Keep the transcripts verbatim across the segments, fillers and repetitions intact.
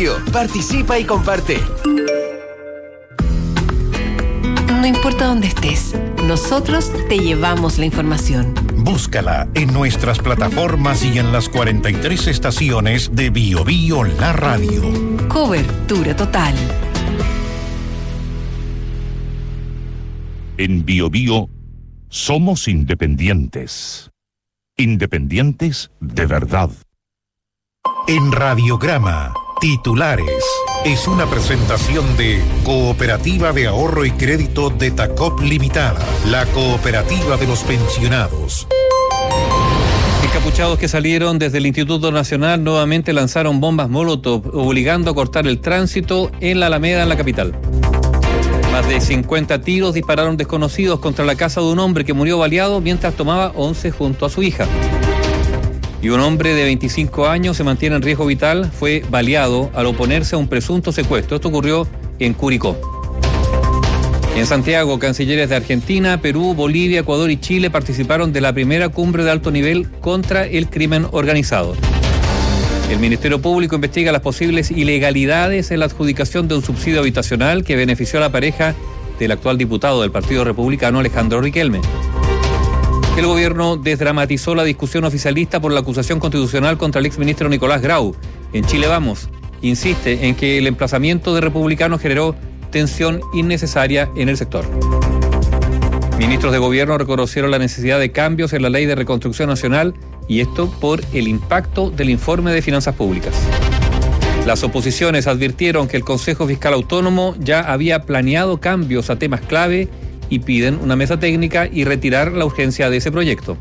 Bio. Participa y comparte. No importa dónde estés, nosotros te llevamos la información. Búscala en nuestras plataformas y en las cuarenta y tres estaciones de Bio Bio La Radio. Cobertura total. En Bio Bio somos independientes. Independientes de verdad. En Radiograma, titulares. Es una presentación de Cooperativa de Ahorro y Crédito de Tacop Limitada, la cooperativa de los pensionados. Encapuchados que salieron desde el Instituto Nacional nuevamente lanzaron bombas Molotov, obligando a cortar el tránsito en la Alameda, en la capital. Más de cincuenta tiros dispararon desconocidos contra la casa de un hombre que murió baleado mientras tomaba once junto a su hija. Y un hombre de veinticinco años se mantiene en riesgo vital, fue baleado al oponerse a un presunto secuestro. Esto ocurrió en Curicó. En Santiago, cancilleres de Argentina, Perú, Bolivia, Ecuador y Chile participaron de la primera cumbre de alto nivel contra el crimen organizado. El Ministerio Público investiga las posibles ilegalidades en la adjudicación de un subsidio habitacional que benefició a la pareja del actual diputado del Partido Republicano, Alejandro Riquelme. El gobierno desdramatizó la discusión oficialista por la acusación constitucional contra el exministro Nicolás Grau. En Chile Vamos, insiste en que el emplazamiento de republicanos generó tensión innecesaria en el sector. Ministros de gobierno reconocieron la necesidad de cambios en la ley de reconstrucción nacional y esto por el impacto del informe de finanzas públicas. Las oposiciones advirtieron que el Consejo Fiscal Autónomo ya había planeado cambios a temas clave y piden una mesa técnica y retirar la urgencia de ese proyecto.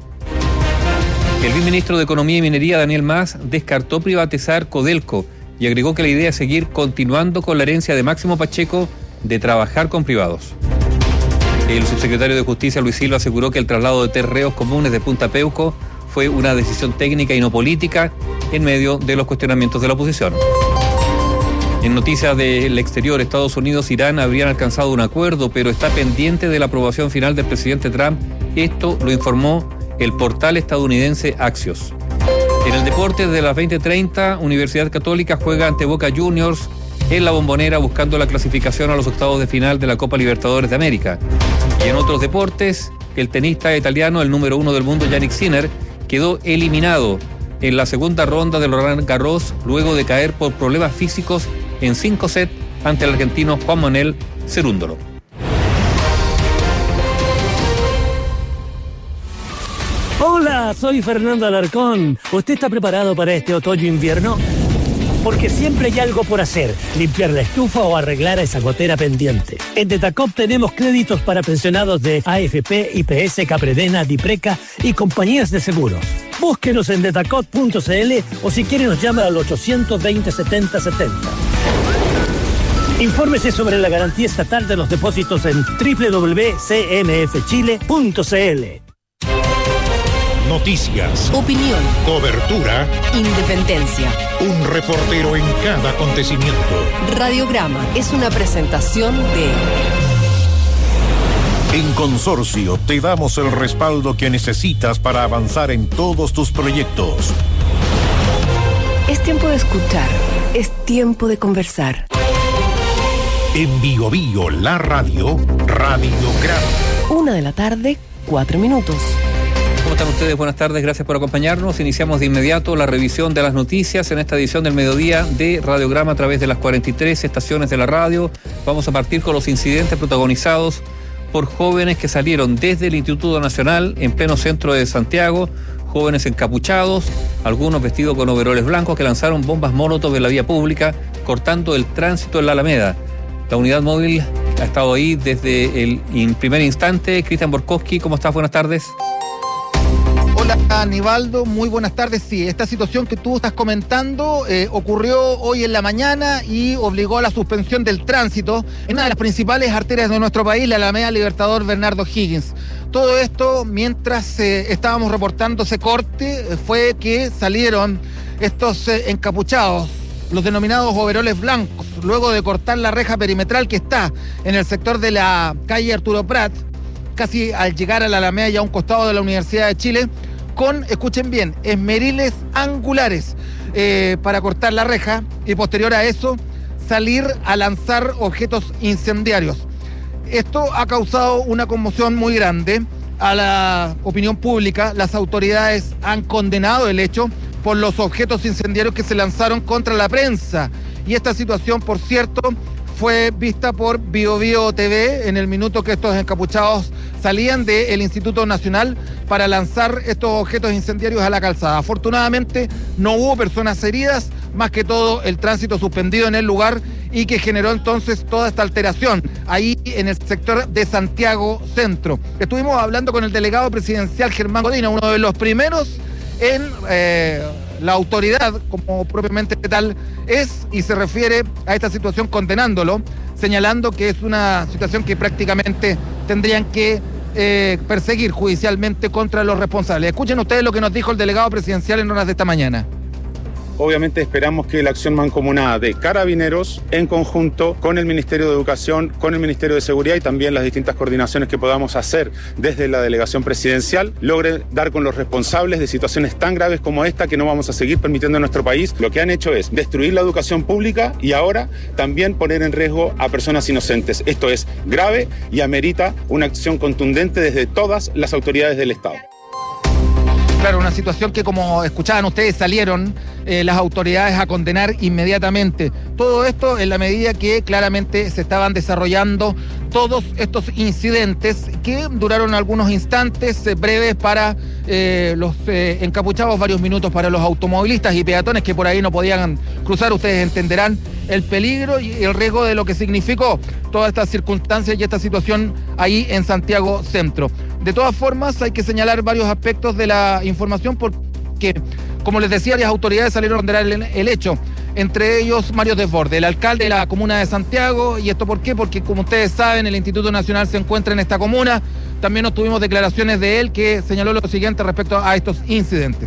El viceministro de Economía y Minería, Daniel Mas, descartó privatizar Codelco y agregó que la idea es seguir continuando con la herencia de Máximo Pacheco de trabajar con privados. El subsecretario de Justicia, Luis Silva, aseguró que el traslado de tres reos comunes de Punta Peuco fue una decisión técnica y no política en medio de los cuestionamientos de la oposición. En noticias del exterior, Estados Unidos e Irán habrían alcanzado un acuerdo, pero está pendiente de la aprobación final del presidente Trump. Esto lo informó el portal estadounidense Axios. En el deporte, desde las veinte treinta, Universidad Católica juega ante Boca Juniors en la Bombonera buscando la clasificación a los octavos de final de la Copa Libertadores de América. Y en otros deportes, el tenista italiano, el número uno del mundo, Jannik Sinner, quedó eliminado en la segunda ronda de Roland Garros luego de caer por problemas físicos en cinco sets ante el argentino Juan Manuel Cerúndolo. Hola, soy Fernando Alarcón. ¿Usted está preparado para este otoño-invierno? Porque siempre hay algo por hacer, limpiar la estufa o arreglar a esa gotera pendiente. En Detacop tenemos créditos para pensionados de A F P, I P S, Capredena, Dipreca y compañías de seguros. Búsquenos en detacop punto c l o si quiere nos llama al ochocientos veinte setenta setenta. Infórmese sobre la garantía estatal de los depósitos en doble u doble u doble u punto c m f chile punto c l. Noticias, Opinión, cobertura, independencia. un reportero en cada acontecimiento. Radiograma es una presentación de... En Consorcio te damos el respaldo que necesitas para avanzar en todos tus proyectos. Es tiempo de escuchar, es tiempo de conversar. En Bio Bio La Radio, Radiograma. Una de la tarde, cuatro minutos. ¿Cómo están ustedes? Buenas tardes, gracias por acompañarnos. Iniciamos de inmediato la revisión de las noticias en esta edición del mediodía de Radiograma a través de las cuarenta y tres estaciones de la radio. Vamos a partir con los incidentes protagonizados por jóvenes que salieron desde el Instituto Nacional en pleno centro de Santiago, jóvenes encapuchados, algunos vestidos con overoles blancos que lanzaron bombas Molotov en la vía pública, cortando el tránsito en la Alameda. La unidad móvil ha estado ahí desde el primer instante. Cristian Borkowski, ¿cómo estás? Buenas tardes. Hola, Aníbaldo, muy buenas tardes. Sí, esta situación que tú estás comentando eh, ocurrió hoy en la mañana y obligó a la suspensión del tránsito en una de las principales arterias de nuestro país, la Alameda Libertador Bernardo O'Higgins. Todo esto, mientras eh, estábamos reportando ese corte, eh, fue que salieron estos eh, encapuchados, los denominados overoles blancos, luego de cortar la reja perimetral que está en el sector de la calle Arturo Prat, casi al llegar a la Alameda y a un costado de la Universidad de Chile. con, escuchen bien, esmeriles angulares eh, para cortar la reja y posterior a eso salir a lanzar objetos incendiarios. Esto ha causado una conmoción muy grande a la opinión pública. Las autoridades han condenado el hecho por los objetos incendiarios que se lanzaron contra la prensa. Y esta situación, por cierto, fue vista por Bio Bio T V en el minuto que estos encapuchados salían del Instituto Nacional para lanzar estos objetos incendiarios a la calzada. Afortunadamente no hubo personas heridas, más que todo el tránsito suspendido en el lugar y que generó entonces toda esta alteración ahí en el sector de Santiago Centro. Estuvimos hablando con el delegado presidencial Germán Godina, uno de los primeros en eh, la autoridad, como propiamente tal es, y se refiere a esta situación condenándolo, señalando que es una situación que prácticamente tendrían que eh, perseguir judicialmente contra los responsables. Escuchen ustedes lo que nos dijo el delegado presidencial en horas de esta mañana. Obviamente esperamos que la acción mancomunada de Carabineros, en conjunto con el Ministerio de Educación, con el Ministerio de Seguridad y también las distintas coordinaciones que podamos hacer desde la delegación presidencial, logre dar con los responsables de situaciones tan graves como esta que no vamos a seguir permitiendo en nuestro país. Lo que han hecho es destruir la educación pública y ahora también poner en riesgo a personas inocentes. Esto es grave y amerita una acción contundente desde todas las autoridades del Estado. Claro, una situación que, como escuchaban ustedes, salieron eh, las autoridades a condenar inmediatamente. Todo esto en la medida que claramente se estaban desarrollando todos estos incidentes que duraron algunos instantes eh, breves para eh, los eh, encapuchados, varios minutos para los automovilistas y peatones que por ahí no podían cruzar. Ustedes entenderán el peligro y el riesgo de lo que significó todas estas circunstancias y esta situación ahí en Santiago Centro. De todas formas, hay que señalar varios aspectos de la información porque, como les decía, las autoridades salieron a condenar el, el hecho. Entre ellos, Mario Desbordes, el alcalde de la comuna de Santiago. ¿Y esto por qué? Porque, como ustedes saben, el Instituto Nacional se encuentra en esta comuna. También obtuvimos declaraciones de él que señaló lo siguiente respecto a estos incidentes.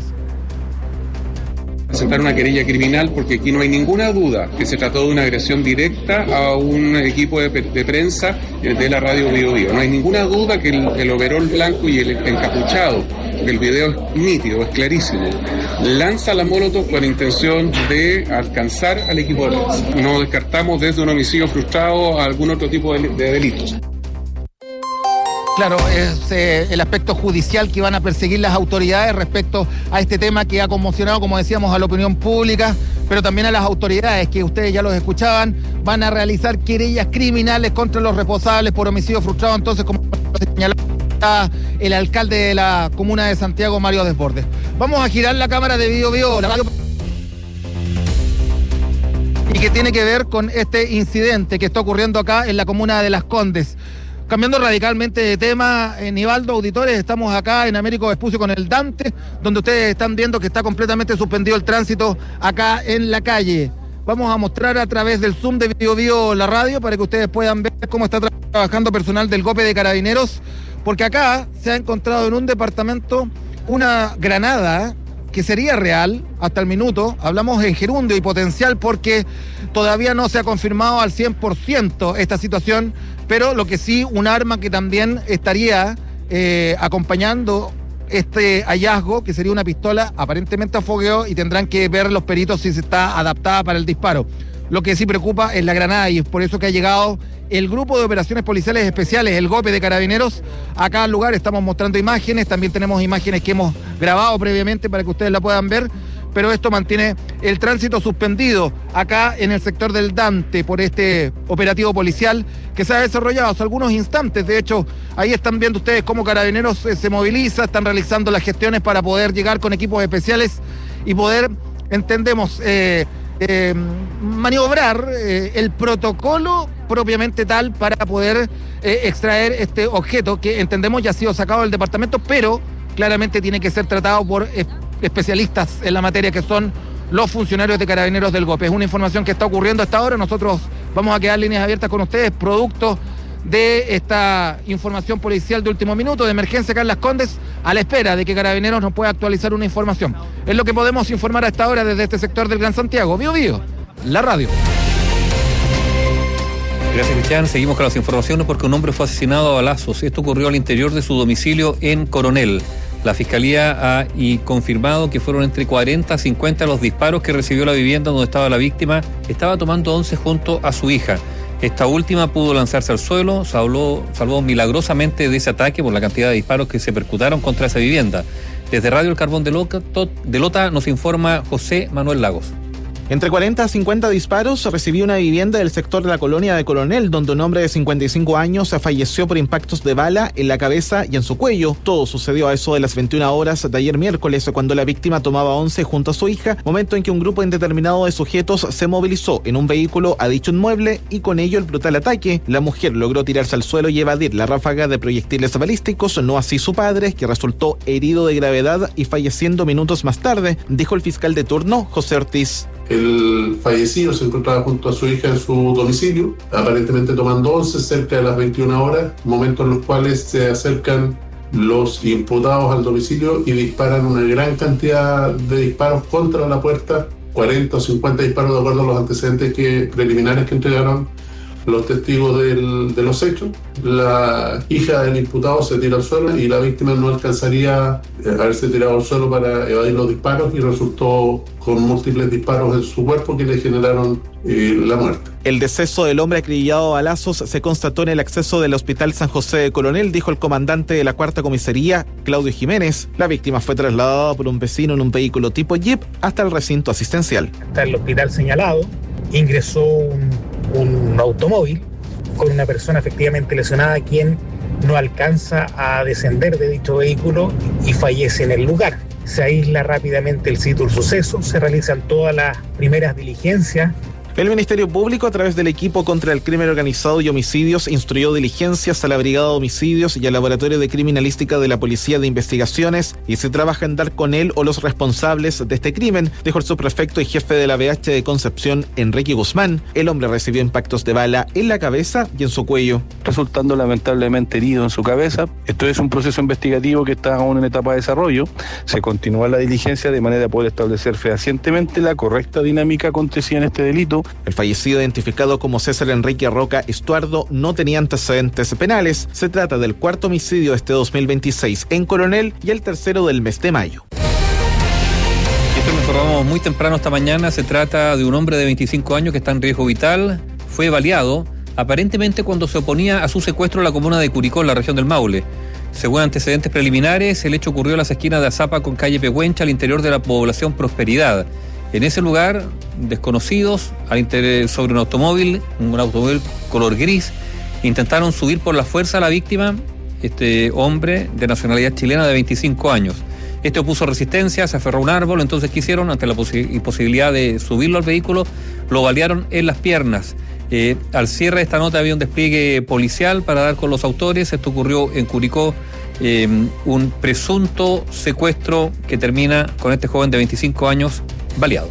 Presentar una querella criminal porque aquí no hay ninguna duda que se trató de una agresión directa a un equipo de, de prensa de la radio Bio Bio. No hay ninguna duda que el, el overol blanco y el encapuchado del video es nítido, es clarísimo. Lanza la molotov con la intención de alcanzar al equipo de prensa. No descartamos desde un homicidio frustrado a algún otro tipo de, de delitos. Claro, es eh, el aspecto judicial que van a perseguir las autoridades respecto a este tema que ha conmocionado, como decíamos, a la opinión pública, pero también a las autoridades, que ustedes ya los escuchaban, van a realizar querellas criminales contra los responsables por homicidio frustrado, entonces, como señalaba el alcalde de la comuna de Santiago, Mario Desbordes. Vamos a girar la cámara de Bio Bio, la radio, y que tiene que ver con este incidente que está ocurriendo acá en la comuna de Las Condes. Cambiando radicalmente de tema, eh, Nivaldo, auditores, estamos acá en Américo Vespucio con el Dante, donde ustedes están viendo que está completamente suspendido el tránsito acá en la calle. Vamos a mostrar a través del Zoom de Bio Bio la radio para que ustedes puedan ver cómo está tra- trabajando personal del GOPE de Carabineros, porque acá se ha encontrado en un departamento una granada que sería real hasta el minuto. Hablamos en gerundio y potencial porque todavía no se ha confirmado al cien por ciento esta situación, pero lo que sí, un arma que también estaría eh, acompañando este hallazgo, que sería una pistola aparentemente a fogueo, y tendrán que ver los peritos si se está adaptada para el disparo. Lo que sí preocupa es la granada, y es por eso que ha llegado el Grupo de Operaciones Policiales Especiales, el GOPE de Carabineros, acá al lugar. Estamos mostrando imágenes, también tenemos imágenes que hemos grabado previamente para que ustedes la puedan ver, pero esto mantiene el tránsito suspendido acá en el sector del Dante por este operativo policial que se ha desarrollado hace algunos instantes. De hecho, ahí están viendo ustedes cómo Carabineros eh, se moviliza, están realizando las gestiones para poder llegar con equipos especiales y poder, entendemos, eh, eh, maniobrar eh, el protocolo propiamente tal para poder eh, extraer este objeto que entendemos ya ha sido sacado del departamento, pero claramente tiene que ser tratado por eh, especialistas en la materia, que son los funcionarios de Carabineros del GOPE. Es una información que está ocurriendo hasta ahora. Nosotros vamos a quedar líneas abiertas con ustedes, producto de esta información policial de último minuto, de emergencia acá en Las Condes, a la espera de que Carabineros nos pueda actualizar una información. Es lo que podemos informar hasta ahora desde este sector del Gran Santiago. Bio Bio, la radio. Gracias, Cristian. Seguimos con las informaciones porque un hombre fue asesinado a balazos. Esto ocurrió al interior de su domicilio en Coronel. La Fiscalía ha y confirmado que fueron entre cuarenta a cincuenta los disparos que recibió la vivienda donde estaba la víctima. Estaba tomando once junto a su hija. Esta última pudo lanzarse al suelo, salvó, salvó milagrosamente de ese ataque por la cantidad de disparos que se percutaron contra esa vivienda. Desde Radio El Carbón de Lota, de Lota nos informa José Manuel Lagos. Entre cuarenta a cincuenta disparos recibió una vivienda del sector de la colonia de Coronel, donde un hombre de cincuenta y cinco años falleció por impactos de bala en la cabeza y en su cuello. Todo sucedió a eso de las veintiuna horas de ayer miércoles, cuando la víctima tomaba once junto a su hija, momento en que un grupo indeterminado de sujetos se movilizó en un vehículo a dicho inmueble y con ello el brutal ataque. La mujer logró tirarse al suelo y evadir la ráfaga de proyectiles balísticos, no así su padre, que resultó herido de gravedad y falleciendo minutos más tarde, dijo el fiscal de turno, José Ortiz. El fallecido se encontraba junto a su hija en su domicilio, aparentemente tomando once cerca de las veintiuna horas, momentos en los cuales se acercan los imputados al domicilio y disparan una gran cantidad de disparos contra la puerta, cuarenta o cincuenta disparos de acuerdo a los antecedentes que, preliminares que entregaron los testigos del, de los hechos. La hija del imputado se tira al suelo y la víctima no alcanzaría a haberse tirado al suelo para evadir los disparos y resultó con múltiples disparos en su cuerpo que le generaron eh, la muerte. El deceso del hombre acribillado a balazos se constató en el acceso del Hospital San José de Coronel, dijo el comandante de la cuarta comisaría, Claudio Jiménez. La víctima fue trasladada por un vecino en un vehículo tipo Jeep hasta el recinto asistencial. Hasta el hospital señalado ingresó un, un automóvil con una persona efectivamente lesionada, quien no alcanza a descender de dicho vehículo y fallece en el lugar. Se aísla rápidamente el sitio del suceso, se realizan todas las primeras diligencias. El Ministerio Público, a través del equipo contra el crimen organizado y homicidios, instruyó diligencias a la Brigada de Homicidios y al Laboratorio de Criminalística de la Policía de Investigaciones y se trabaja en dar con él o los responsables de este crimen, dijo el subprefecto y jefe de la B H de Concepción, Enrique Guzmán. El hombre recibió impactos de bala en la cabeza y en su cuello, resultando lamentablemente herido en su cabeza. Esto es un proceso investigativo que está aún en etapa de desarrollo. Se continúa la diligencia de manera a poder establecer fehacientemente la correcta dinámica acontecida en este delito. El fallecido, identificado como César Enrique Roca Estuardo, no tenía antecedentes penales. Se trata del cuarto homicidio de este dos mil veintiséis en Coronel y el tercero del mes de mayo. Esto lo informamos muy temprano esta mañana. Se trata de un hombre de veinticinco años que está en riesgo vital. Fue baleado, aparentemente cuando se oponía a su secuestro en la comuna de Curicó, en la región del Maule. Según antecedentes preliminares, el hecho ocurrió en las esquinas de Azapa con calle Pehuencha, al interior de la población Prosperidad. En ese lugar, desconocidos, al interior sobre un automóvil, un automóvil color gris, intentaron subir por la fuerza a la víctima, este hombre de nacionalidad chilena de veinticinco años. Este opuso resistencia, se aferró a un árbol, entonces quisieron, ante la posi- imposibilidad de subirlo al vehículo, lo balearon en las piernas. Eh, al cierre de esta nota había un despliegue policial para dar con los autores. Esto ocurrió en Curicó, eh, un presunto secuestro que termina con este joven de veinticinco años baleado.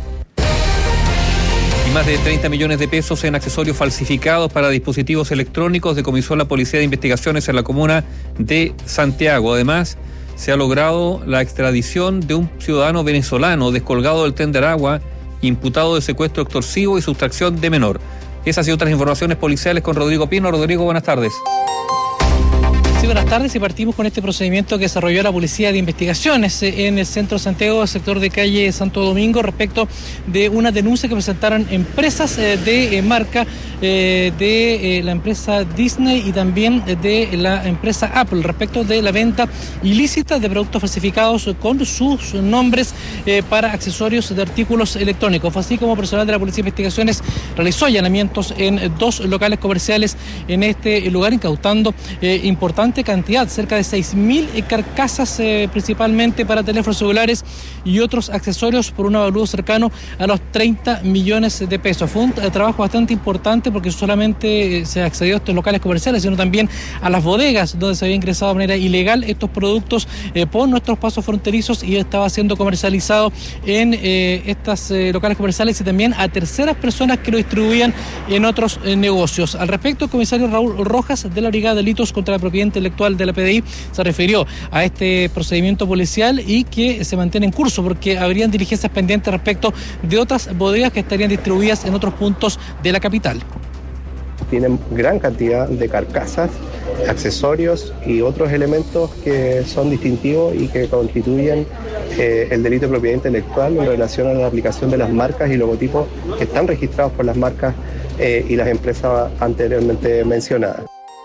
Y más de treinta millones de pesos en accesorios falsificados para dispositivos electrónicos decomisó la Policía de Investigaciones en la comuna de Santiago. Además, se ha logrado la extradición de un ciudadano venezolano descolgado del tren de Aragua, imputado de secuestro extorsivo y sustracción de menor. Esas y otras informaciones policiales con Rodrigo Pino. Rodrigo, buenas tardes. Sí, buenas tardes, y partimos con este procedimiento que desarrolló la Policía de Investigaciones en el centro de Santiago, sector de calle Santo Domingo, respecto de una denuncia que presentaron empresas de marca de la empresa Disney y también de la empresa Apple respecto de la venta ilícita de productos falsificados con sus nombres para accesorios de artículos electrónicos. Fue así como personal de la Policía de Investigaciones realizó allanamientos en dos locales comerciales en este lugar, incautando eh, importantes cantidad, cerca de seis mil carcasas, eh, principalmente para teléfonos celulares y otros accesorios por un avalúo cercano a los treinta millones de pesos. Fue un eh, trabajo bastante importante porque solamente eh, se accedió a estos locales comerciales, sino también a las bodegas donde se había ingresado de manera ilegal estos productos eh, por nuestros pasos fronterizos y estaba siendo comercializado en eh, estas eh, locales comerciales y también a terceras personas que lo distribuían en otros eh, negocios. Al respecto, el comisario Raúl Rojas de la Brigada de Delitos contra la Propiedad Intelectual de la P D I se refirió a este procedimiento policial y que se mantiene en curso porque habrían diligencias pendientes respecto de otras bodegas que estarían distribuidas en otros puntos de la capital. Tienen gran cantidad de carcasas accesorios y otros elementos que son distintivos y que constituyen eh, el delito de propiedad intelectual en relación a la aplicación de las marcas y logotipos que están registrados por las marcas eh, y las empresas anteriormente mencionadas.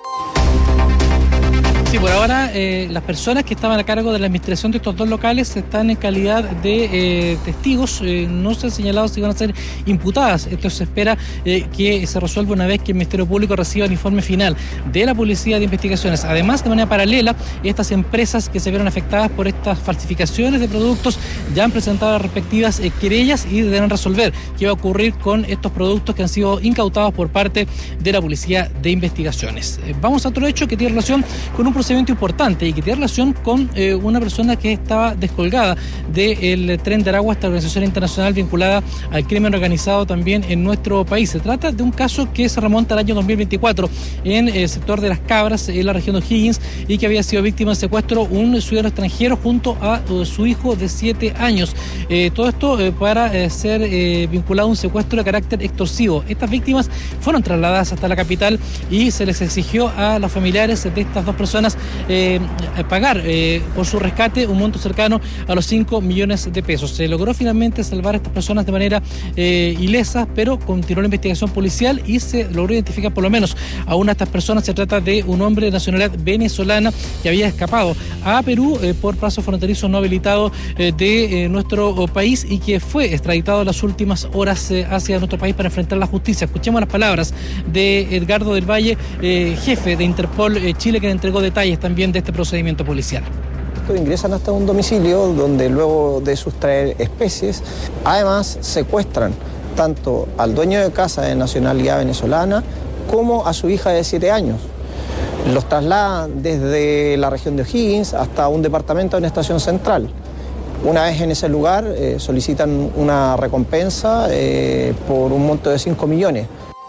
Sí, por ahora eh, las personas que estaban a cargo de la administración de estos dos locales están en calidad de eh, testigos, eh, no se ha señalado si van a ser imputadas. Esto se espera eh, que se resuelva una vez que el Ministerio Público reciba el informe final de la Policía de Investigaciones. Además, de manera paralela, estas empresas que se vieron afectadas por estas falsificaciones de productos ya han presentado las respectivas eh, querellas y deberán resolver qué va a ocurrir con estos productos que han sido incautados por parte de la Policía de Investigaciones. Eh, vamos a otro hecho que tiene relación con un procedimiento importante y que tiene relación con eh, una persona que estaba descolgada del tren de Aragua, esta organización internacional vinculada al crimen organizado también en nuestro país. Se trata de un caso que se remonta al año dos mil veinticuatro en el sector de Las Cabras, en la región de O'Higgins, y que había sido víctima de secuestro un ciudadano extranjero junto a uh, su hijo de siete años. Eh, todo esto eh, para eh, ser eh, vinculado a un secuestro de carácter extorsivo. Estas víctimas fueron trasladadas hasta la capital y se les exigió a los familiares de estas dos personas Eh, pagar eh, por su rescate un monto cercano a los cinco millones de pesos. Se logró finalmente salvar a estas personas de manera eh, ilesa, pero continuó la investigación policial y se logró identificar por lo menos a una de estas personas. Se trata de un hombre de nacionalidad venezolana que había escapado a Perú eh, por paso fronterizo no habilitado eh, de eh, nuestro país y que fue extraditado en las últimas horas eh, hacia nuestro país para enfrentar la justicia. Escuchemos las palabras de Edgardo del Valle, eh, jefe de Interpol eh, Chile, que entregó detalles también de este procedimiento policial. Ingresan hasta un domicilio donde luego de sustraer especies, además secuestran tanto al dueño de casa de nacionalidad venezolana como a su hija de siete años. Los trasladan desde la región de O'Higgins hasta un departamento de una estación central. Una vez en ese lugar eh, solicitan una recompensa eh, por un monto de cinco millones.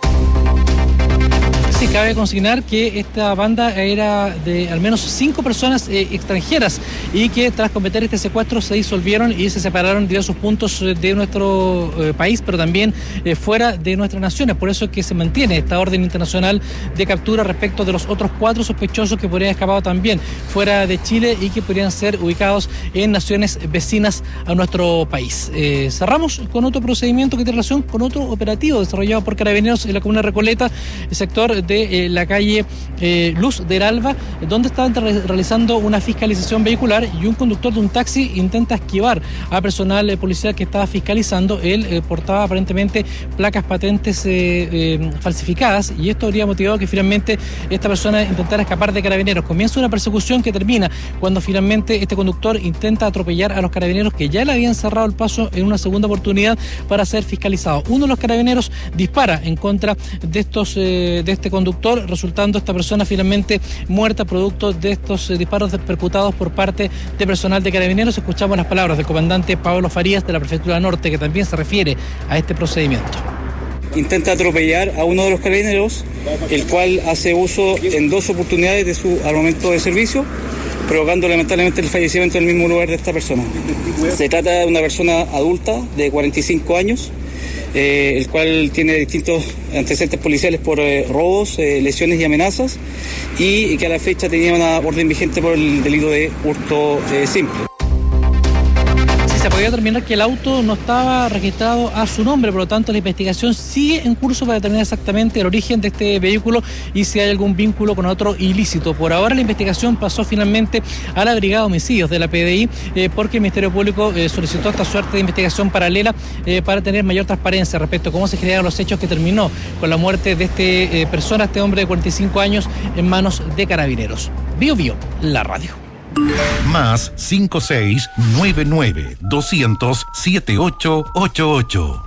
Sí, cabe consignar que esta banda era de al menos cinco personas eh, extranjeras y que tras cometer este secuestro se disolvieron y se separaron de diversos puntos de nuestro eh, país, pero también eh, fuera de nuestras naciones. Por eso es que se mantiene esta orden internacional de captura respecto de los otros cuatro sospechosos que podrían haber escapado también fuera de Chile y que podrían ser ubicados en naciones vecinas a nuestro país. Eh, cerramos con otro procedimiento que tiene relación con otro operativo desarrollado por Carabineros en la comuna de Recoleta, el sector de de eh, la calle eh, Luz del Alba, donde estaban re realizando una fiscalización vehicular y un conductor de un taxi intenta esquivar a personal eh, policial que estaba fiscalizando. Él eh, portaba aparentemente placas patentes eh, eh, falsificadas y esto habría motivado que finalmente esta persona intentara escapar de Carabineros. Comienza una persecución que termina cuando finalmente este conductor intenta atropellar a los carabineros que ya le habían cerrado el paso en una segunda oportunidad para ser fiscalizado. Uno de los carabineros dispara en contra de estos eh, de este conductor, resultando esta persona finalmente muerta producto de estos eh, disparos percutados por parte de personal de Carabineros. Escuchamos las palabras del comandante Pablo Farías de la Prefectura Norte, que también se refiere a este procedimiento. Intenta atropellar a uno de los carabineros, el cual hace uso en dos oportunidades de su armamento de servicio, provocando lamentablemente el fallecimiento en el mismo lugar de esta persona. Se trata de una persona adulta de cuarenta y cinco años, eh, el cual tiene distintos antecedentes policiales por eh, robos, eh, lesiones y amenazas, y que a la fecha tenía una orden vigente por el delito de hurto eh, simple. Se podía determinar que el auto no estaba registrado a su nombre, por lo tanto la investigación sigue en curso para determinar exactamente el origen de este vehículo y si hay algún vínculo con otro ilícito. Por ahora la investigación pasó finalmente a la Brigada de Homicidios de la P D I eh, porque el Ministerio Público eh, solicitó esta suerte de investigación paralela eh, para tener mayor transparencia respecto a cómo se generaron los hechos que terminó con la muerte de este eh, persona, este hombre de cuarenta y cinco años, en manos de Carabineros. Bio Bio, la radio. Más cinco seis nueve nueve doscientos siete ocho ocho ocho.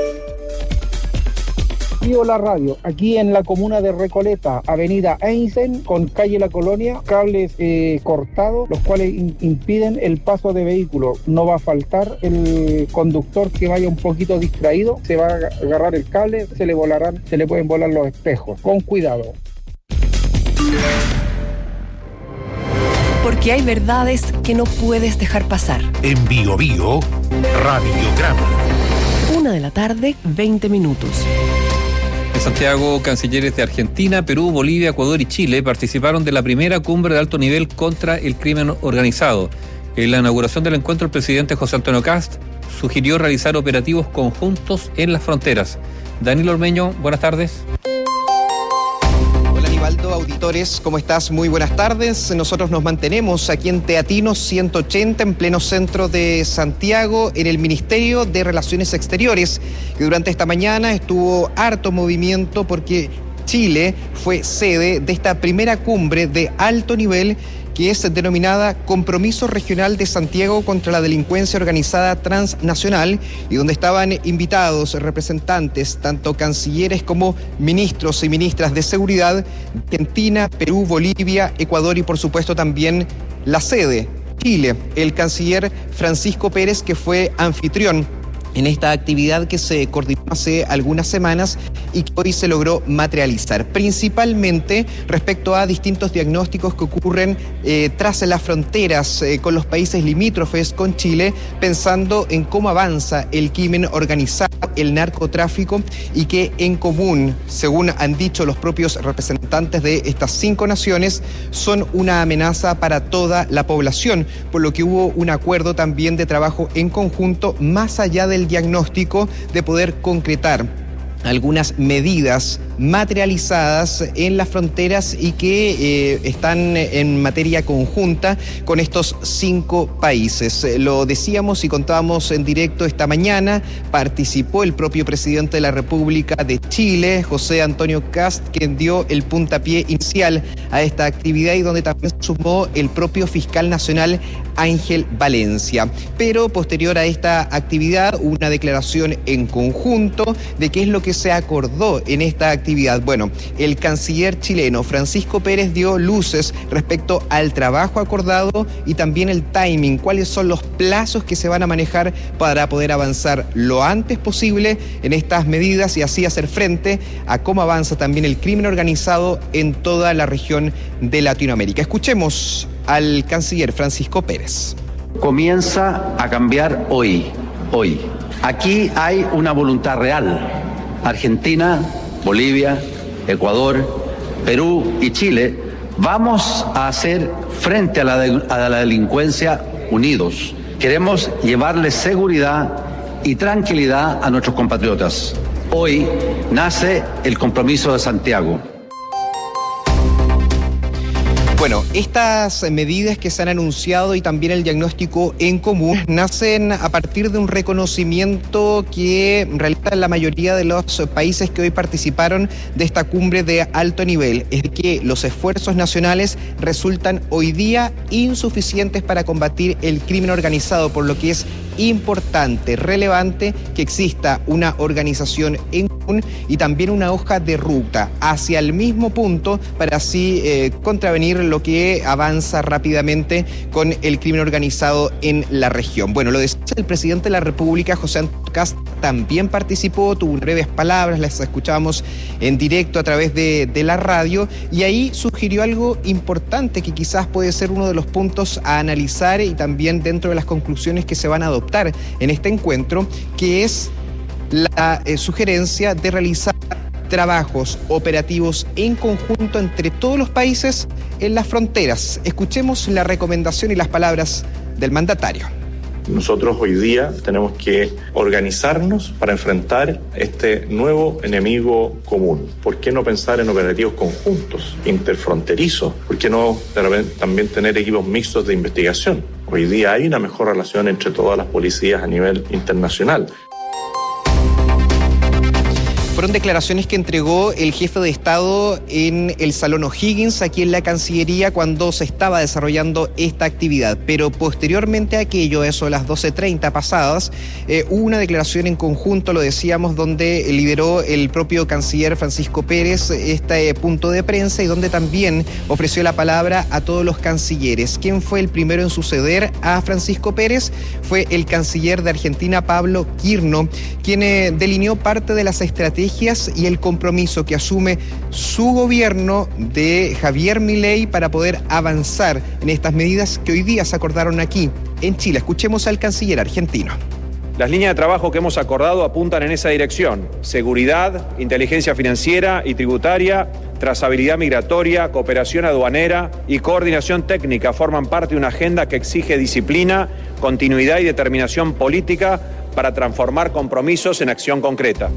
Bio La Radio, aquí en la comuna de Recoleta, avenida Einstein con calle La Colonia, cables eh, cortados, los cuales in impiden el paso de vehículos. No va a faltar el conductor que vaya un poquito distraído, se va a agarrar el cable, se le volarán, se le pueden volar los espejos. Con cuidado. Porque hay verdades que no puedes dejar pasar. En Bio Bio, Radiograma. Una de la tarde, veinte minutos. En Santiago, cancilleres de Argentina, Perú, Bolivia, Ecuador y Chile participaron de la primera cumbre de alto nivel contra el crimen organizado. En la inauguración del encuentro, el presidente José Antonio Kast sugirió realizar operativos conjuntos en las fronteras. Daniel Ormeño, buenas tardes. Hola Nivaldo, auditores, ¿cómo estás? Muy buenas tardes. Nosotros nos mantenemos aquí en Teatinos ciento ochenta, en pleno centro de Santiago, en el Ministerio de Relaciones Exteriores, que durante esta mañana estuvo harto movimiento porque Chile fue sede de esta primera cumbre de alto nivel que es denominada Compromiso Regional de Santiago contra la Delincuencia Organizada Transnacional, y donde estaban invitados representantes, tanto cancilleres como ministros y ministras de seguridad de Argentina, Perú, Bolivia, Ecuador y por supuesto también la sede, Chile. El canciller Francisco Pérez, que fue anfitrión en esta actividad que se coordinó hace algunas semanas y que hoy se logró materializar, principalmente respecto a distintos diagnósticos que ocurren eh, tras las fronteras eh, con los países limítrofes con Chile, pensando en cómo avanza el crimen organizado, el narcotráfico, y que en común, según han dicho los propios representantes de estas cinco naciones, son una amenaza para toda la población, por lo que hubo un acuerdo también de trabajo en conjunto más allá del diagnóstico, de poder concretar algunas medidas materializadas en las fronteras y que eh, están en materia conjunta con estos cinco países. Lo decíamos y contábamos en directo esta mañana, participó el propio presidente de la República de Chile, José Antonio Kast, quien dio el puntapié inicial a esta actividad y donde también sumó el propio fiscal nacional Ángel Valencia. Pero posterior a esta actividad, una declaración en conjunto de qué es lo que se acordó en esta actividad. Bueno, el canciller chileno Francisco Pérez dio luces respecto al trabajo acordado y también el timing, cuáles son los plazos que se van a manejar para poder avanzar lo antes posible en estas medidas y así hacer frente a cómo avanza también el crimen organizado en toda la región de Latinoamérica. Escuchemos al canciller Francisco Pérez. Comienza a cambiar hoy, hoy. Aquí hay una voluntad real. Argentina, Bolivia, Ecuador, Perú y Chile vamos a hacer frente a la, de, a la delincuencia unidos. Queremos llevarles seguridad y tranquilidad a nuestros compatriotas. Hoy nace el Compromiso de Santiago. Bueno, estas medidas que se han anunciado y también el diagnóstico en común nacen a partir de un reconocimiento que realizan la mayoría de los países que hoy participaron de esta cumbre de alto nivel, es que los esfuerzos nacionales resultan hoy día insuficientes para combatir el crimen organizado, por lo que es importante, relevante que exista una organización en común y también una hoja de ruta hacia el mismo punto para así eh, contravenir lo que avanza rápidamente con el crimen organizado en la región. Bueno, lo decía el presidente de la República, José Antonio Kast, también participó, tuvo breves palabras, las escuchábamos en directo a través de, de la radio, y ahí sugirió algo importante que quizás puede ser uno de los puntos a analizar y también dentro de las conclusiones que se van a adoptar en este encuentro, que es la eh, sugerencia de realizar trabajos operativos en conjunto entre todos los países en las fronteras. Escuchemos la recomendación y las palabras del mandatario. Nosotros hoy día tenemos que organizarnos para enfrentar este nuevo enemigo común. ¿Por qué no pensar en operativos conjuntos, interfronterizos? ¿Por qué no también tener equipos mixtos de investigación? Hoy día hay una mejor relación entre todas las policías a nivel internacional. Fueron declaraciones que entregó el jefe de Estado en el Salón O'Higgins, aquí en la Cancillería, cuando se estaba desarrollando esta actividad. Pero posteriormente a aquello, eso de las doce treinta pasadas, eh, hubo una declaración en conjunto, lo decíamos, donde lideró el propio canciller Francisco Pérez este punto de prensa y donde también ofreció la palabra a todos los cancilleres. ¿Quién fue el primero en suceder a Francisco Pérez? Fue el canciller de Argentina, Pablo Quirno, quien eh, delineó parte de las estrategias y el compromiso que asume su gobierno de Javier Milei para poder avanzar en estas medidas que hoy día se acordaron aquí en Chile. Escuchemos al canciller argentino. Las líneas de trabajo que hemos acordado apuntan en esa dirección: seguridad, inteligencia financiera y tributaria, trazabilidad migratoria, cooperación aduanera y coordinación técnica forman parte de una agenda que exige disciplina, continuidad y determinación política para transformar compromisos en acción concreta.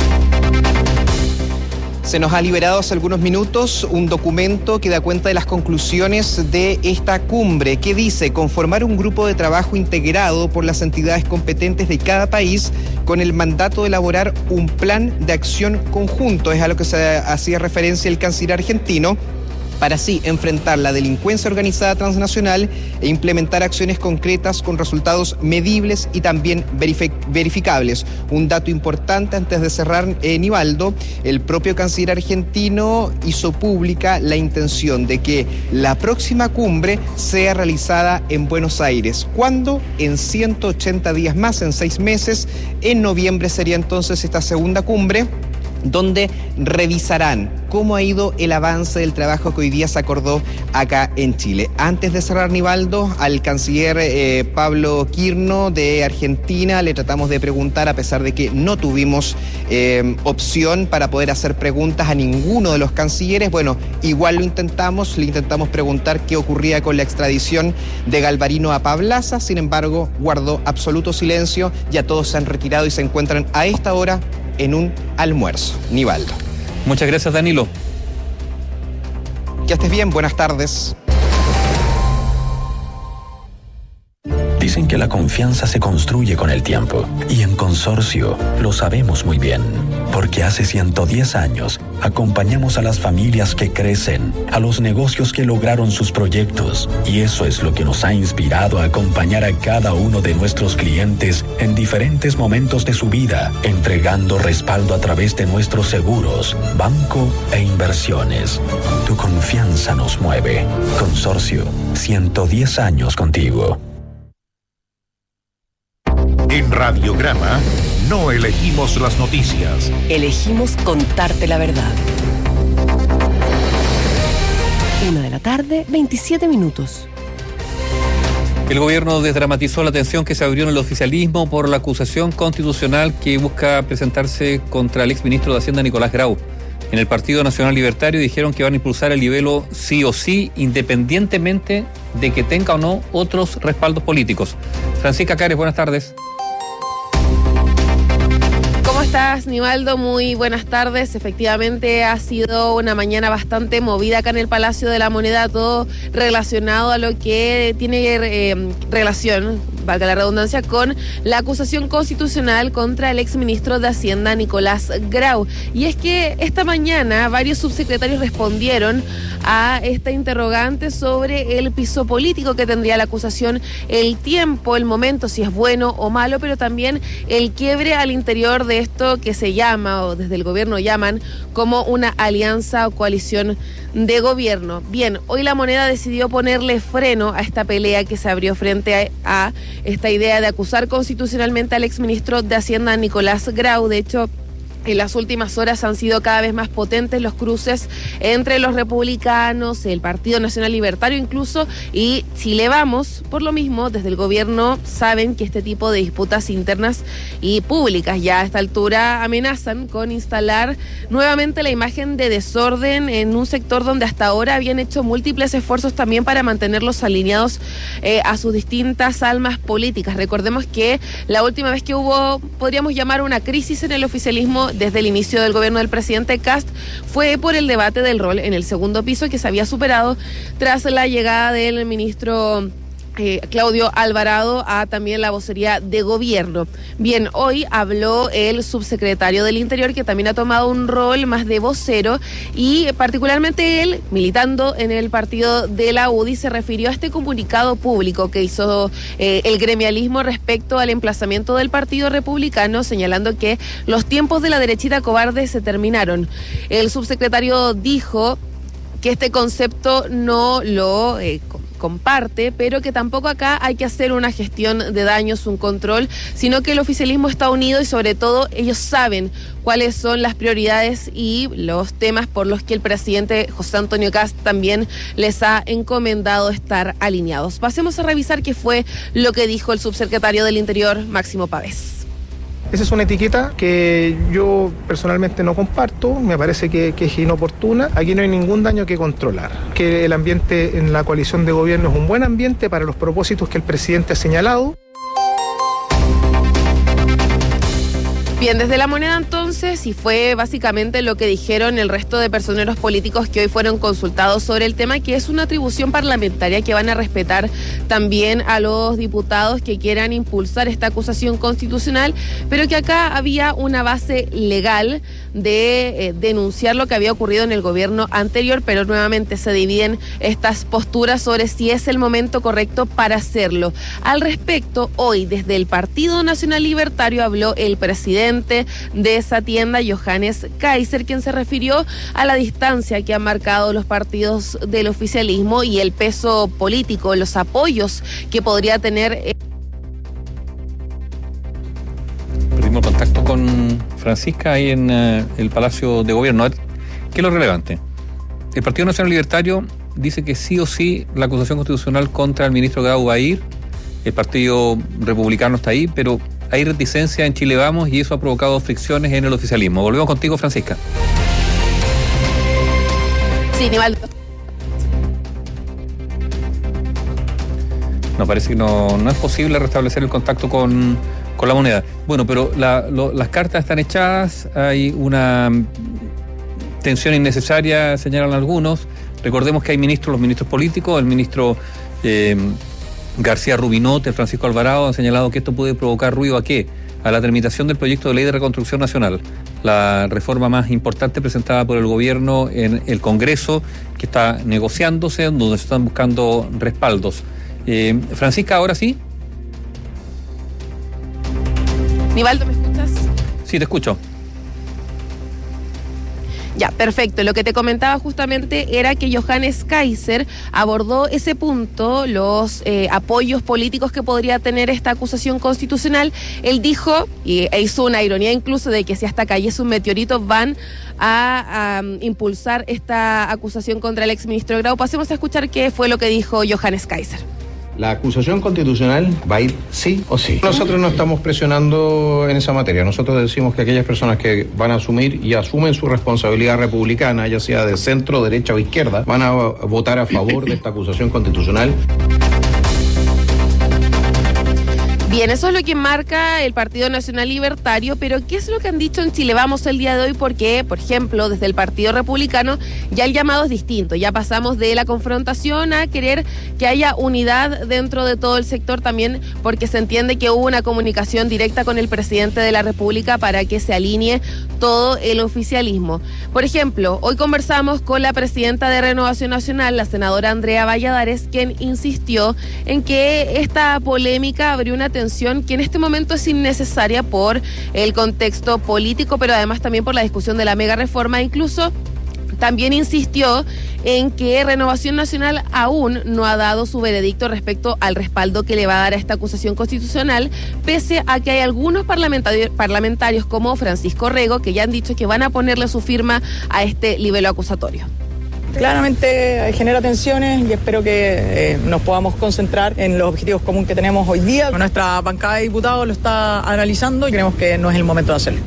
Se nos ha liberado hace algunos minutos un documento que da cuenta de las conclusiones de esta cumbre, que dice conformar un grupo de trabajo integrado por las entidades competentes de cada país con el mandato de elaborar un plan de acción conjunto. Es a lo que se hacía referencia el canciller argentino, para así enfrentar la delincuencia organizada transnacional e implementar acciones concretas con resultados medibles y también verificables. Un dato importante antes de cerrar, eh, Nivaldo, el propio canciller argentino hizo pública la intención de que la próxima cumbre sea realizada en Buenos Aires. ¿Cuándo? En ciento ochenta días más, en seis meses. En noviembre sería entonces esta segunda cumbre, donde revisarán cómo ha ido el avance del trabajo que hoy día se acordó acá en Chile. Antes de cerrar, Nivaldo, al canciller eh, Pablo Quirno de Argentina le tratamos de preguntar, a pesar de que no tuvimos eh, opción para poder hacer preguntas a ninguno de los cancilleres. Bueno, igual lo intentamos, le intentamos preguntar qué ocurría con la extradición de Galvarino a Pablaza, sin embargo, guardó absoluto silencio. Ya todos se han retirado y se encuentran a esta hora en un almuerzo. Nivaldo. Muchas gracias, Danilo. Que estés bien, buenas tardes. Dicen que la confianza se construye con el tiempo, y en Consorcio lo sabemos muy bien, porque hace ciento diez años acompañamos a las familias que crecen, a los negocios que lograron sus proyectos, y eso es lo que nos ha inspirado a acompañar a cada uno de nuestros clientes en diferentes momentos de su vida, entregando respaldo a través de nuestros seguros, banco e inversiones. Tu confianza nos mueve. Consorcio, ciento diez años contigo. En Radiograma no elegimos las noticias. Elegimos contarte la verdad. Una de la tarde, veintisiete minutos. El gobierno desdramatizó la tensión que se abrió en el oficialismo por la acusación constitucional que busca presentarse contra el exministro de Hacienda Nicolás Grau. En el Partido Nacional Libertario dijeron que van a impulsar el libelo sí o sí, independientemente de que tenga o no otros respaldos políticos. Francisca Cares, buenas tardes. ¿Cómo estás, Nivaldo? Muy buenas tardes. Efectivamente ha sido una mañana bastante movida acá en el Palacio de la Moneda, todo relacionado a lo que tiene eh, relación, valga la redundancia, con la acusación constitucional contra el exministro de Hacienda, Nicolás Grau. Y es que esta mañana varios subsecretarios respondieron a esta interrogante sobre el piso político que tendría la acusación, el tiempo, el momento, si es bueno o malo, pero también el quiebre al interior de esto que se llama, o desde el gobierno llaman, como una alianza o coalición de gobierno. Bien, hoy La Moneda decidió ponerle freno a esta pelea que se abrió frente a, a esta idea de acusar constitucionalmente al exministro de Hacienda, Nicolás Grau. De hecho, en las últimas horas han sido cada vez más potentes los cruces entre los republicanos, el Partido Nacional Libertario incluso, y Chile Vamos. Por lo mismo, desde el gobierno saben que este tipo de disputas internas y públicas ya a esta altura amenazan con instalar nuevamente la imagen de desorden en un sector donde hasta ahora habían hecho múltiples esfuerzos también para mantenerlos alineados eh, a sus distintas almas políticas. Recordemos que la última vez que hubo, podríamos llamar una crisis en el oficialismo desde el inicio del gobierno del presidente Kast, fue por el debate del rol en el segundo piso, que se había superado tras la llegada del ministro Eh, Claudio Alvarado a también la vocería de gobierno. Bien, hoy habló el subsecretario del Interior, que también ha tomado un rol más de vocero, y particularmente él, militando en el partido de la U D I, se refirió a este comunicado público que hizo eh, el gremialismo respecto al emplazamiento del Partido Republicano, señalando que los tiempos de la derechita cobarde se terminaron. El subsecretario dijo que este concepto no lo... Eh, comparte, pero que tampoco acá hay que hacer una gestión de daños, un control, sino que el oficialismo está unido y sobre todo ellos saben cuáles son las prioridades y los temas por los que el presidente José Antonio Kast también les ha encomendado estar alineados. Pasemos a revisar qué fue lo que dijo el subsecretario del Interior, Máximo Pavés. Esa es una etiqueta que yo personalmente no comparto, me parece que, que es inoportuna. Aquí no hay ningún daño que controlar. Que el ambiente en la coalición de gobierno es un buen ambiente para los propósitos que el presidente ha señalado. Bien, desde La Moneda entonces, y fue básicamente lo que dijeron el resto de personeros políticos que hoy fueron consultados sobre el tema, que es una atribución parlamentaria que van a respetar también a los diputados que quieran impulsar esta acusación constitucional, pero que acá había una base legal de eh, denunciar lo que había ocurrido en el gobierno anterior, pero nuevamente se dividen estas posturas sobre si es el momento correcto para hacerlo. Al respecto, hoy desde el Partido Nacional Libertario habló el presidente de esa tienda, Johannes Kaiser, quien se refirió a la distancia que han marcado los partidos del oficialismo y el peso político, los apoyos que podría tener. Perdimos contacto con Francisca ahí en uh, el Palacio de Gobierno. ¿Qué es lo relevante? El Partido Nacional Libertario dice que sí o sí la acusación constitucional contra el ministro Grau va a ir. El Partido Republicano está ahí, pero hay reticencia en Chile Vamos y eso ha provocado fricciones en el oficialismo. Volvemos contigo, Francisca. Sí, Nivaldo. No, parece que no, no es posible restablecer el contacto con, con La Moneda. Bueno, pero la, lo, las cartas están echadas, hay una tensión innecesaria, señalan algunos. Recordemos que hay ministros, los ministros políticos, el ministro Eh, García Rubinote, Francisco Alvarado han señalado que esto puede provocar ruido ¿a qué? A la tramitación del proyecto de ley de reconstrucción nacional, la reforma más importante presentada por el gobierno en el Congreso, que está negociándose, donde se están buscando respaldos. Eh, Francisca, ¿ahora sí? Nivaldo, ¿me escuchas? Sí, te escucho. Ya, perfecto. Lo que te comentaba justamente era que Johannes Kaiser abordó ese punto, los eh, apoyos políticos que podría tener esta acusación constitucional. Él dijo, y e hizo una ironía incluso, de que si hasta cayese un meteorito van a, a um, impulsar esta acusación contra el exministro Grau. Pasemos a escuchar qué fue lo que dijo Johannes Kaiser. La acusación constitucional va a ir sí o sí. Nosotros no estamos presionando en esa materia. Nosotros decimos que aquellas personas que van a asumir y asumen su responsabilidad republicana, ya sea de centro, derecha o izquierda, van a votar a favor de esta acusación constitucional. Bien, eso es lo que marca el Partido Nacional Libertario, pero ¿qué es lo que han dicho en Chile Vamos el día de hoy? Porque, por ejemplo, desde el Partido Republicano ya el llamado es distinto, ya pasamos de la confrontación a querer que haya unidad dentro de todo el sector también, porque se entiende que hubo una comunicación directa con el presidente de la República para que se alinee todo el oficialismo. Por ejemplo, hoy conversamos con la presidenta de Renovación Nacional, la senadora Andrea Valladares, quien insistió en que esta polémica abrió una tensión que en este momento es innecesaria por el contexto político, pero además también por la discusión de la mega reforma. Incluso también insistió en que Renovación Nacional aún no ha dado su veredicto respecto al respaldo que le va a dar a esta acusación constitucional, pese a que hay algunos parlamentarios, parlamentarios como Francisco Rego que ya han dicho que van a ponerle su firma a este libelo acusatorio. Claramente genera tensiones y espero que eh, nos podamos concentrar en los objetivos comunes que tenemos hoy día. Nuestra bancada de diputados lo está analizando y creemos que no es el momento de hacerlo.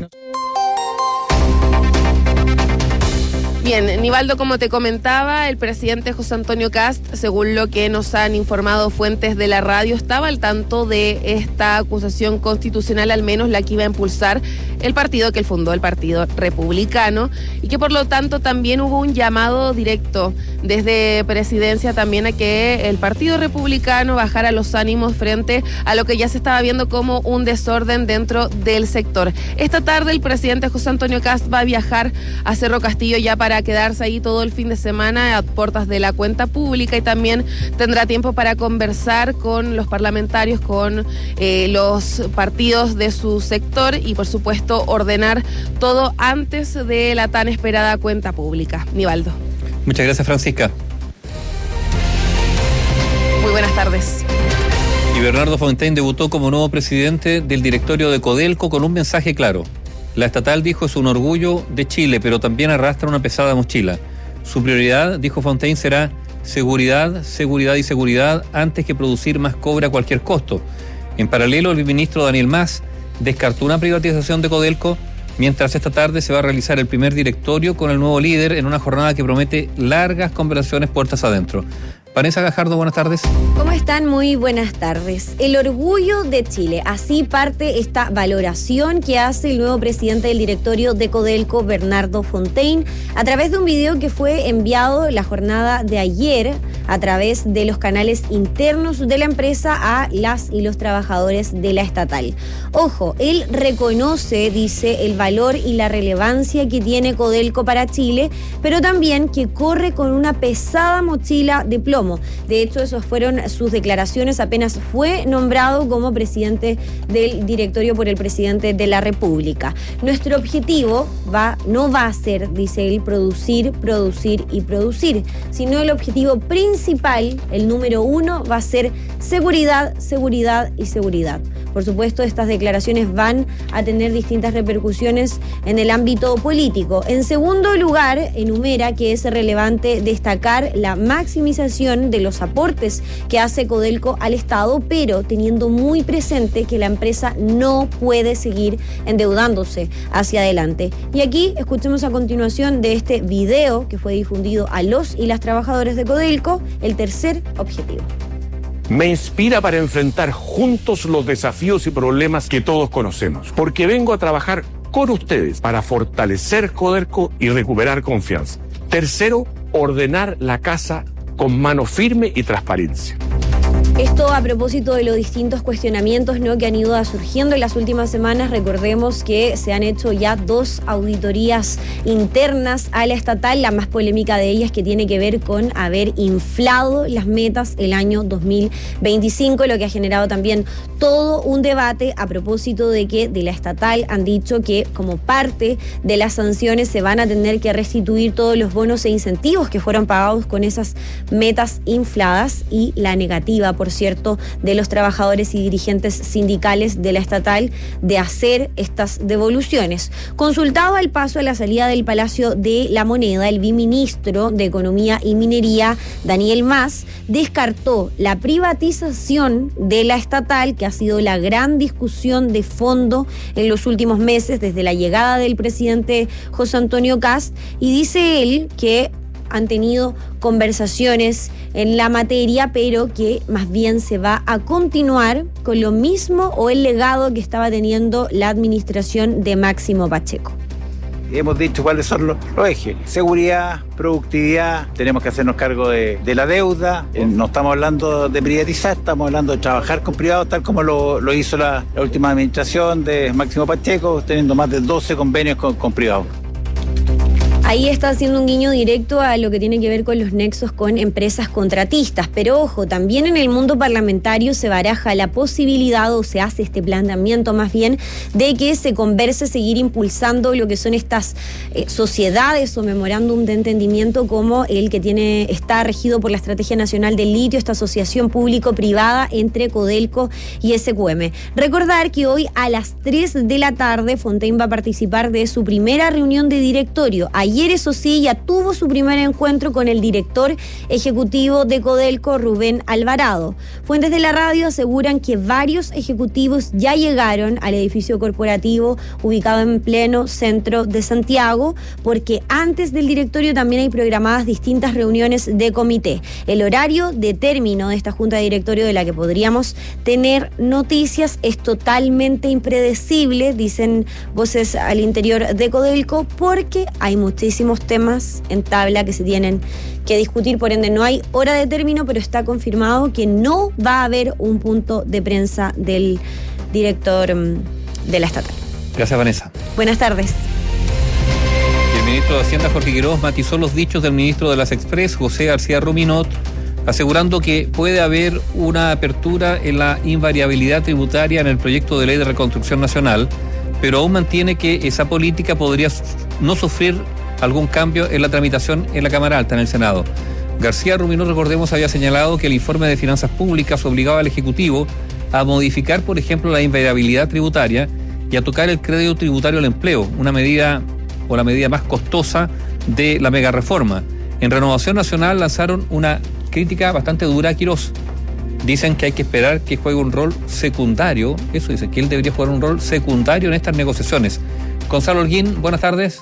Bien, Nivaldo, como te comentaba, el presidente José Antonio Kast, según lo que nos han informado fuentes de la radio, estaba al tanto de esta acusación constitucional, al menos la que iba a impulsar el partido que él fundó, el Partido Republicano, y que por lo tanto también hubo un llamado directo desde presidencia también a que el Partido Republicano bajara los ánimos frente a lo que ya se estaba viendo como un desorden dentro del sector. Esta tarde el presidente José Antonio Kast va a viajar a Cerro Castillo ya para quedarse ahí todo el fin de semana a puertas de la cuenta pública, y también tendrá tiempo para conversar con los parlamentarios, con eh, los partidos de su sector y por supuesto ordenar todo antes de la tan esperada cuenta pública. Nivaldo. Muchas gracias, Francisca. buenas tardes. Y Bernardo Fontaine debutó como nuevo presidente del directorio de Codelco con un mensaje claro. La estatal, dijo, es un orgullo de Chile, pero también arrastra una pesada mochila. Su prioridad, dijo Fontaine, será seguridad, seguridad y seguridad antes que producir más cobre a cualquier costo. En paralelo, el ministro Daniel Mas descartó una privatización de Codelco, mientras esta tarde se va a realizar el primer directorio con el nuevo líder en una jornada que promete largas conversaciones puertas adentro. Vanessa Gajardo, buenas tardes. ¿Cómo están? Muy buenas tardes. El orgullo de Chile. Así parte esta valoración que hace el nuevo presidente del directorio de Codelco, Bernardo Fontaine, a través de un video que fue enviado la jornada de ayer a través de los canales internos de la empresa a las y los trabajadores de la estatal. Ojo, él reconoce, dice, el valor y la relevancia que tiene Codelco para Chile, pero también que corre con una pesada mochila de plomo. De hecho, esas fueron sus declaraciones apenas fue nombrado como presidente del directorio por el presidente de la República. Nuestro objetivo va, no va a ser, dice él, producir, producir y producir, sino el objetivo principal, el número uno, va a ser seguridad, seguridad y seguridad. Por supuesto, estas declaraciones van a tener distintas repercusiones en el ámbito político. En segundo lugar, enumera que es relevante destacar la maximización de los aportes que hace Codelco al Estado, pero teniendo muy presente que la empresa no puede seguir endeudándose hacia adelante. Y aquí escuchemos a continuación de este video que fue difundido a los y las trabajadoras de Codelco, el tercer objetivo. Me inspira para enfrentar juntos los desafíos y problemas que todos conocemos, porque vengo a trabajar con ustedes para fortalecer Codelco y recuperar confianza. Tercero, ordenar la casa con mano firme y transparencia. Esto a propósito de los distintos cuestionamientos, ¿no?, que han ido surgiendo en las últimas semanas. Recordemos que se han hecho ya dos auditorías internas a la estatal, la más polémica de ellas que tiene que ver con haber inflado las metas el año dos mil veinticinco, lo que ha generado también todo un debate a propósito de que de la estatal han dicho que como parte de las sanciones se van a tener que restituir todos los bonos e incentivos que fueron pagados con esas metas infladas, y la negativa, por cierto, de los trabajadores y dirigentes sindicales de la estatal de hacer estas devoluciones. Consultado al paso a la salida del Palacio de la Moneda, el viceministro de Economía y Minería, Daniel Mas, descartó la privatización de la estatal, que ha sido la gran discusión de fondo en los últimos meses desde la llegada del presidente José Antonio Kast, y dice él que han tenido conversaciones en la materia, pero que más bien se va a continuar con lo mismo o el legado que estaba teniendo la administración de Máximo Pacheco. Hemos dicho cuáles son los, los ejes: seguridad, productividad, tenemos que hacernos cargo de, de la deuda, eh, no estamos hablando de privatizar, estamos hablando de trabajar con privados, tal como lo, lo hizo la, la última administración de Máximo Pacheco, teniendo más de doce convenios con, con privados. Ahí está haciendo un guiño directo a lo que tiene que ver con los nexos con empresas contratistas. Pero ojo, también en el mundo parlamentario se baraja la posibilidad, o se hace este planteamiento más bien, de que se converse seguir impulsando lo que son estas eh, sociedades o memorándum de entendimiento como el que tiene está regido por la Estrategia Nacional del Litio, esta asociación público-privada entre Codelco y S Q M. Recordar que hoy a las tres de la tarde Fontaine va a participar de su primera reunión de directorio. Ayer, eso sí, ya tuvo su primer encuentro con el director ejecutivo de Codelco, Rubén Alvarado. Fuentes de la radio aseguran que varios ejecutivos ya llegaron al edificio corporativo ubicado en pleno centro de Santiago, porque antes del directorio también hay programadas distintas reuniones de comité. El horario de término de esta junta de directorio, de la que podríamos tener noticias, es totalmente impredecible, dicen voces al interior de Codelco, porque hay muchísimos temas en tabla que se tienen que discutir, por ende no hay hora de término, pero está confirmado que no va a haber un punto de prensa del director de la estatal. Gracias, Vanessa. Buenas tardes. El ministro de Hacienda, Jorge Quiroz, matizó los dichos del ministro de las Express, José García Ruminot, asegurando que puede haber una apertura en la invariabilidad tributaria en el proyecto de ley de reconstrucción nacional, pero aún mantiene que esa política podría no sufrir algún cambio en la tramitación en la Cámara Alta, en el Senado. García Ruminot, recordemos, había señalado que el informe de finanzas públicas obligaba al Ejecutivo a modificar, por ejemplo, la invariabilidad tributaria y a tocar el crédito tributario al empleo, una medida o la medida más costosa de la mega reforma. En Renovación Nacional lanzaron una crítica bastante dura a Quirós. Dicen que hay que esperar que juegue un rol secundario, eso dicen, que él debería jugar un rol secundario en estas negociaciones. Gonzalo Holguín, buenas tardes.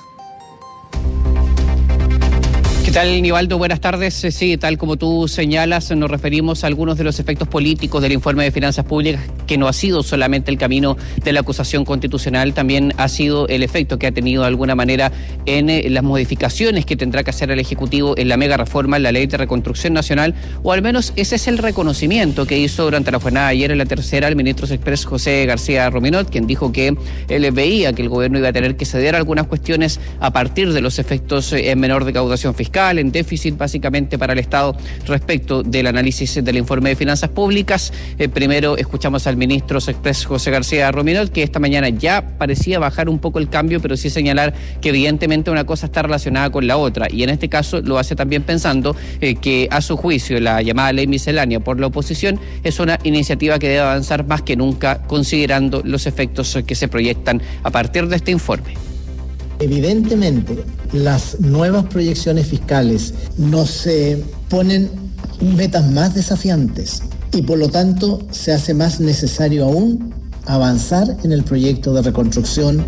¿Qué tal, Nivaldo? Buenas tardes. Sí, tal como tú señalas, nos referimos a algunos de los efectos políticos del informe de finanzas públicas, que no ha sido solamente el camino de la acusación constitucional, también ha sido el efecto que ha tenido de alguna manera en eh, las modificaciones que tendrá que hacer el Ejecutivo en la mega reforma, en la Ley de Reconstrucción Nacional, o al menos ese es el reconocimiento que hizo durante la jornada de ayer en la tercera el ministro Express José García Ruminot, quien dijo que él veía que el gobierno iba a tener que ceder algunas cuestiones a partir de los efectos en menor recaudación fiscal, en déficit básicamente para el Estado respecto del análisis del informe de finanzas públicas. Eh, primero escuchamos al ministro Express José García Ruminot, que esta mañana ya parecía bajar un poco el cambio, pero sí señalar que evidentemente una cosa está relacionada con la otra, y en este caso lo hace también pensando eh, que a su juicio la llamada ley miscelánea por la oposición es una iniciativa que debe avanzar más que nunca, considerando los efectos que se proyectan a partir de este informe. Evidentemente, las nuevas proyecciones fiscales nos eh, ponen metas más desafiantes y por lo tanto se hace más necesario aún avanzar en el proyecto de reconstrucción.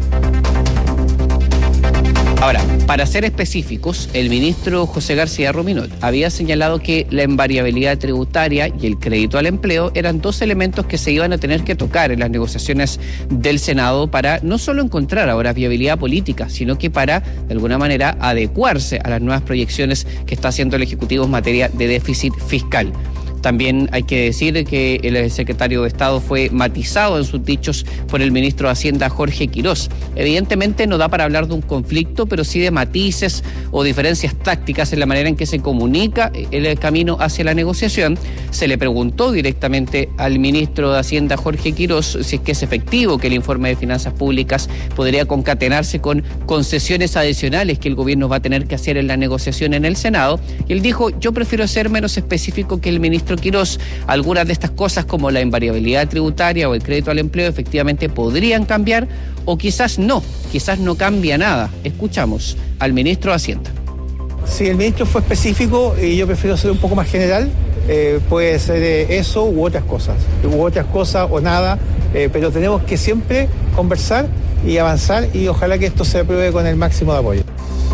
Ahora, para ser específicos, el ministro José García Ruminot había señalado que la invariabilidad tributaria y el crédito al empleo eran dos elementos que se iban a tener que tocar en las negociaciones del Senado para no solo encontrar ahora viabilidad política, sino que para, de alguna manera, adecuarse a las nuevas proyecciones que está haciendo el Ejecutivo en materia de déficit fiscal. También hay que decir que el secretario de Estado fue matizado en sus dichos por el ministro de Hacienda, Jorge Quirós. Evidentemente no da para hablar de un conflicto, pero sí de matices o diferencias tácticas en la manera en que se comunica el camino hacia la negociación. Se le preguntó directamente al ministro de Hacienda, Jorge Quirós, si es que es efectivo que el informe de finanzas públicas podría concatenarse con concesiones adicionales que el gobierno va a tener que hacer en la negociación en el Senado. Y él dijo: yo prefiero ser menos específico que el ministro Quirós. Algunas de estas cosas, como la invariabilidad tributaria o el crédito al empleo, efectivamente podrían cambiar, o quizás no, quizás no cambia nada. Escuchamos al ministro de Hacienda. Si el ministro fue específico y yo prefiero ser un poco más general, eh, puede ser eh, eso u otras cosas, u otras cosas o nada, eh, pero tenemos que siempre conversar y avanzar, y ojalá que esto se apruebe con el máximo de apoyo.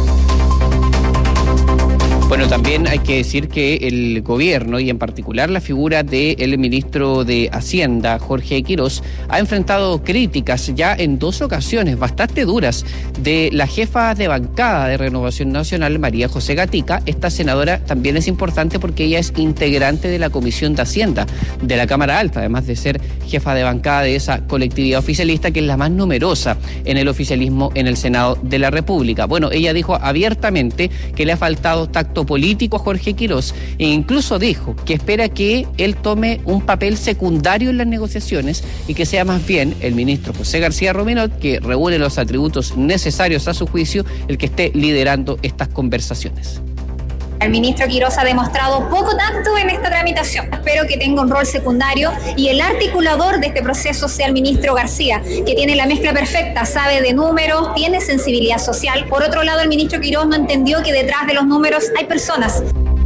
Bueno, también hay que decir que el gobierno, y en particular la figura del ministro de Hacienda, Jorge Quirós, ha enfrentado críticas ya en dos ocasiones bastante duras de la jefa de bancada de Renovación Nacional, María José Gatica. Esta senadora también es importante porque ella es integrante de la Comisión de Hacienda de la Cámara Alta, además de ser jefa de bancada de esa colectividad oficialista que es la más numerosa en el oficialismo en el Senado de la República. Bueno, ella dijo abiertamente que le ha faltado tacto político a Jorge Quirós, e incluso dijo que espera que él tome un papel secundario en las negociaciones y que sea más bien el ministro José García Ruminot, que reúne los atributos necesarios a su juicio, el que esté liderando estas conversaciones. El ministro Quirós ha demostrado poco tacto en esta tramitación. Espero que tenga un rol secundario y el articulador de este proceso sea el ministro García, que tiene la mezcla perfecta, sabe de números, tiene sensibilidad social. Por otro lado, el ministro Quirós no entendió que detrás de los números hay personas.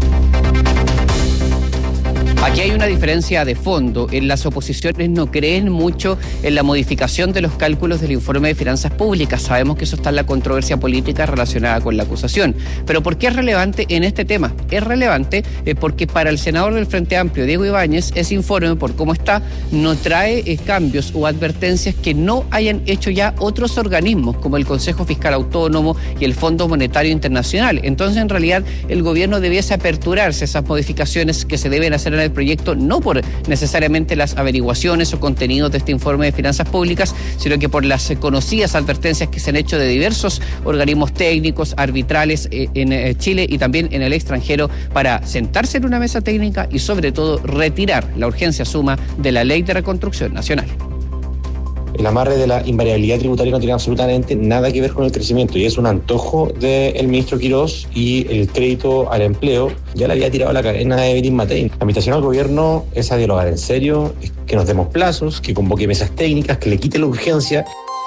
Aquí hay una diferencia de fondo. En las oposiciones no creen mucho en la modificación de los cálculos del informe de finanzas públicas. Sabemos que eso está en la controversia política relacionada con la acusación. Pero ¿por qué es relevante en este tema? Es relevante eh, porque para el senador del Frente Amplio, Diego Ibáñez, ese informe, por cómo está, no trae eh, cambios o advertencias que no hayan hecho ya otros organismos, como el Consejo Fiscal Autónomo y el Fondo Monetario Internacional. Entonces, en realidad, el gobierno debiese aperturarse a esas modificaciones que se deben hacer en el proyecto, no por necesariamente las averiguaciones o contenidos de este informe de finanzas públicas, sino que por las conocidas advertencias que se han hecho de diversos organismos técnicos, arbitrales eh, en eh, Chile y también en el extranjero, para sentarse en una mesa técnica y sobre todo retirar la urgencia suma de la Ley de Reconstrucción Nacional. El amarre de la invariabilidad tributaria no tiene absolutamente nada que ver con el crecimiento y es un antojo del ministro Quirós, y el crédito al empleo ya le había tirado la cadena de Evelyn Matei. La invitación al gobierno es a dialogar en serio, es que nos demos plazos, que convoque mesas técnicas, que le quite la urgencia.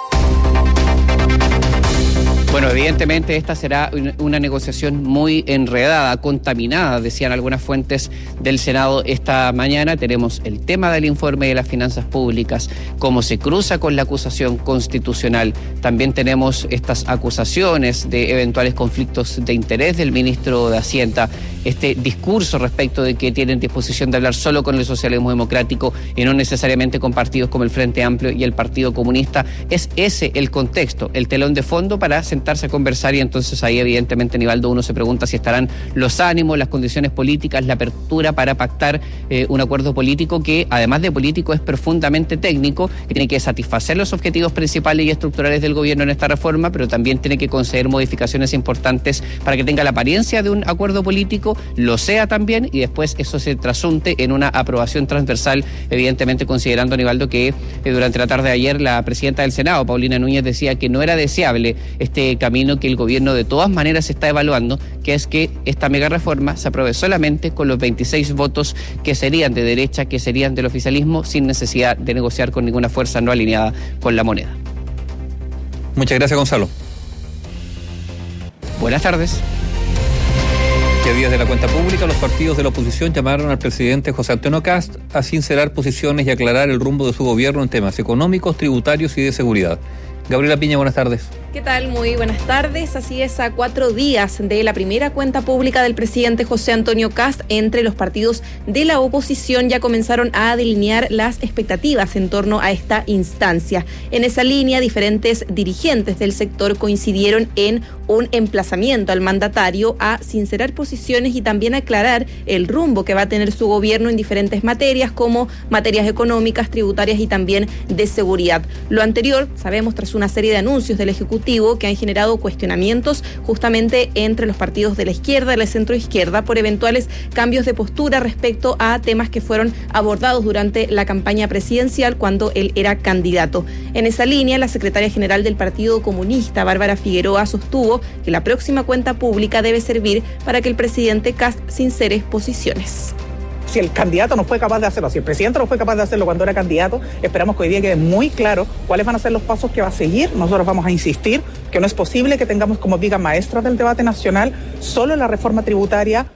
Bueno, evidentemente esta será una negociación muy enredada, contaminada, decían algunas fuentes del Senado esta mañana. Tenemos el tema del informe de las finanzas públicas, cómo se cruza con la acusación constitucional. También tenemos estas acusaciones de eventuales conflictos de interés del ministro de Hacienda, este discurso respecto de que tienen disposición de hablar solo con el socialismo democrático y no necesariamente con partidos como el Frente Amplio y el Partido Comunista. Es ese el contexto, el telón de fondo para sentarse a conversar, y entonces ahí evidentemente, Nivaldo, uno se pregunta si estarán los ánimos, las condiciones políticas, la apertura para pactar eh, un acuerdo político que, además de político, es profundamente técnico, que tiene que satisfacer los objetivos principales y estructurales del gobierno en esta reforma, pero también tiene que conceder modificaciones importantes para que tenga la apariencia de un acuerdo político, lo sea también, y después eso se trasunte en una aprobación transversal, evidentemente considerando, Nivaldo, que eh, durante la tarde de ayer la presidenta del Senado, Paulina Núñez, decía que no era deseable este camino que el gobierno de todas maneras está evaluando, que es que esta mega reforma se apruebe solamente con los veintiséis votos que serían de derecha, que serían del oficialismo, sin necesidad de negociar con ninguna fuerza no alineada con la moneda. Muchas gracias, Gonzalo. Buenas tardes. Que días de la cuenta pública, los partidos de la oposición llamaron al presidente José Antonio Kast a sincerar posiciones y aclarar el rumbo de su gobierno en temas económicos, tributarios y de seguridad. Gabriela Piña, buenas tardes. ¿Qué tal? Muy buenas tardes. Así es, a cuatro días de la primera cuenta pública del presidente José Antonio Kast, entre los partidos de la oposición ya comenzaron a delinear las expectativas en torno a esta instancia. En esa línea, diferentes dirigentes del sector coincidieron en un emplazamiento al mandatario a sincerar posiciones y también aclarar el rumbo que va a tener su gobierno en diferentes materias, como materias económicas, tributarias y también de seguridad. Lo anterior, sabemos, tras una serie de anuncios del Ejecutivo que han generado cuestionamientos justamente entre los partidos de la izquierda y la centroizquierda por eventuales cambios de postura respecto a temas que fueron abordados durante la campaña presidencial cuando él era candidato. En esa línea, la secretaria general del Partido Comunista, Bárbara Figueroa, sostuvo que la próxima cuenta pública debe servir para que el presidente Kast sincere posiciones. Si el candidato no fue capaz de hacerlo, si el presidente no fue capaz de hacerlo cuando era candidato, esperamos que hoy día quede muy claro cuáles van a ser los pasos que va a seguir. Nosotros vamos a insistir que no es posible que tengamos como viga maestra del debate nacional solo la reforma tributaria.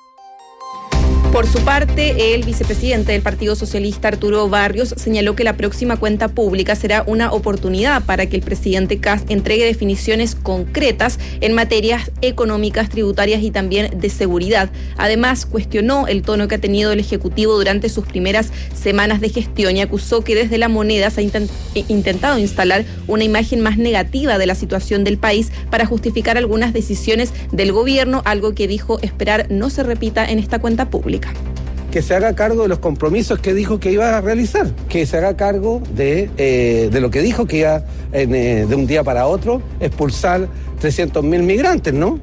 Por su parte, el vicepresidente del Partido Socialista, Arturo Barrios, señaló que la próxima cuenta pública será una oportunidad para que el presidente Kast entregue definiciones concretas en materias económicas, tributarias y también de seguridad. Además, cuestionó el tono que ha tenido el Ejecutivo durante sus primeras semanas de gestión y acusó que desde la moneda se ha intent- intentado instalar una imagen más negativa de la situación del país para justificar algunas decisiones del gobierno, algo que dijo esperar no se repita en esta cuenta pública. Que se haga cargo de los compromisos que dijo que iba a realizar, que se haga cargo de, eh, de lo que dijo que iba en, eh, de un día para otro expulsar trescientos mil migrantes, ¿no?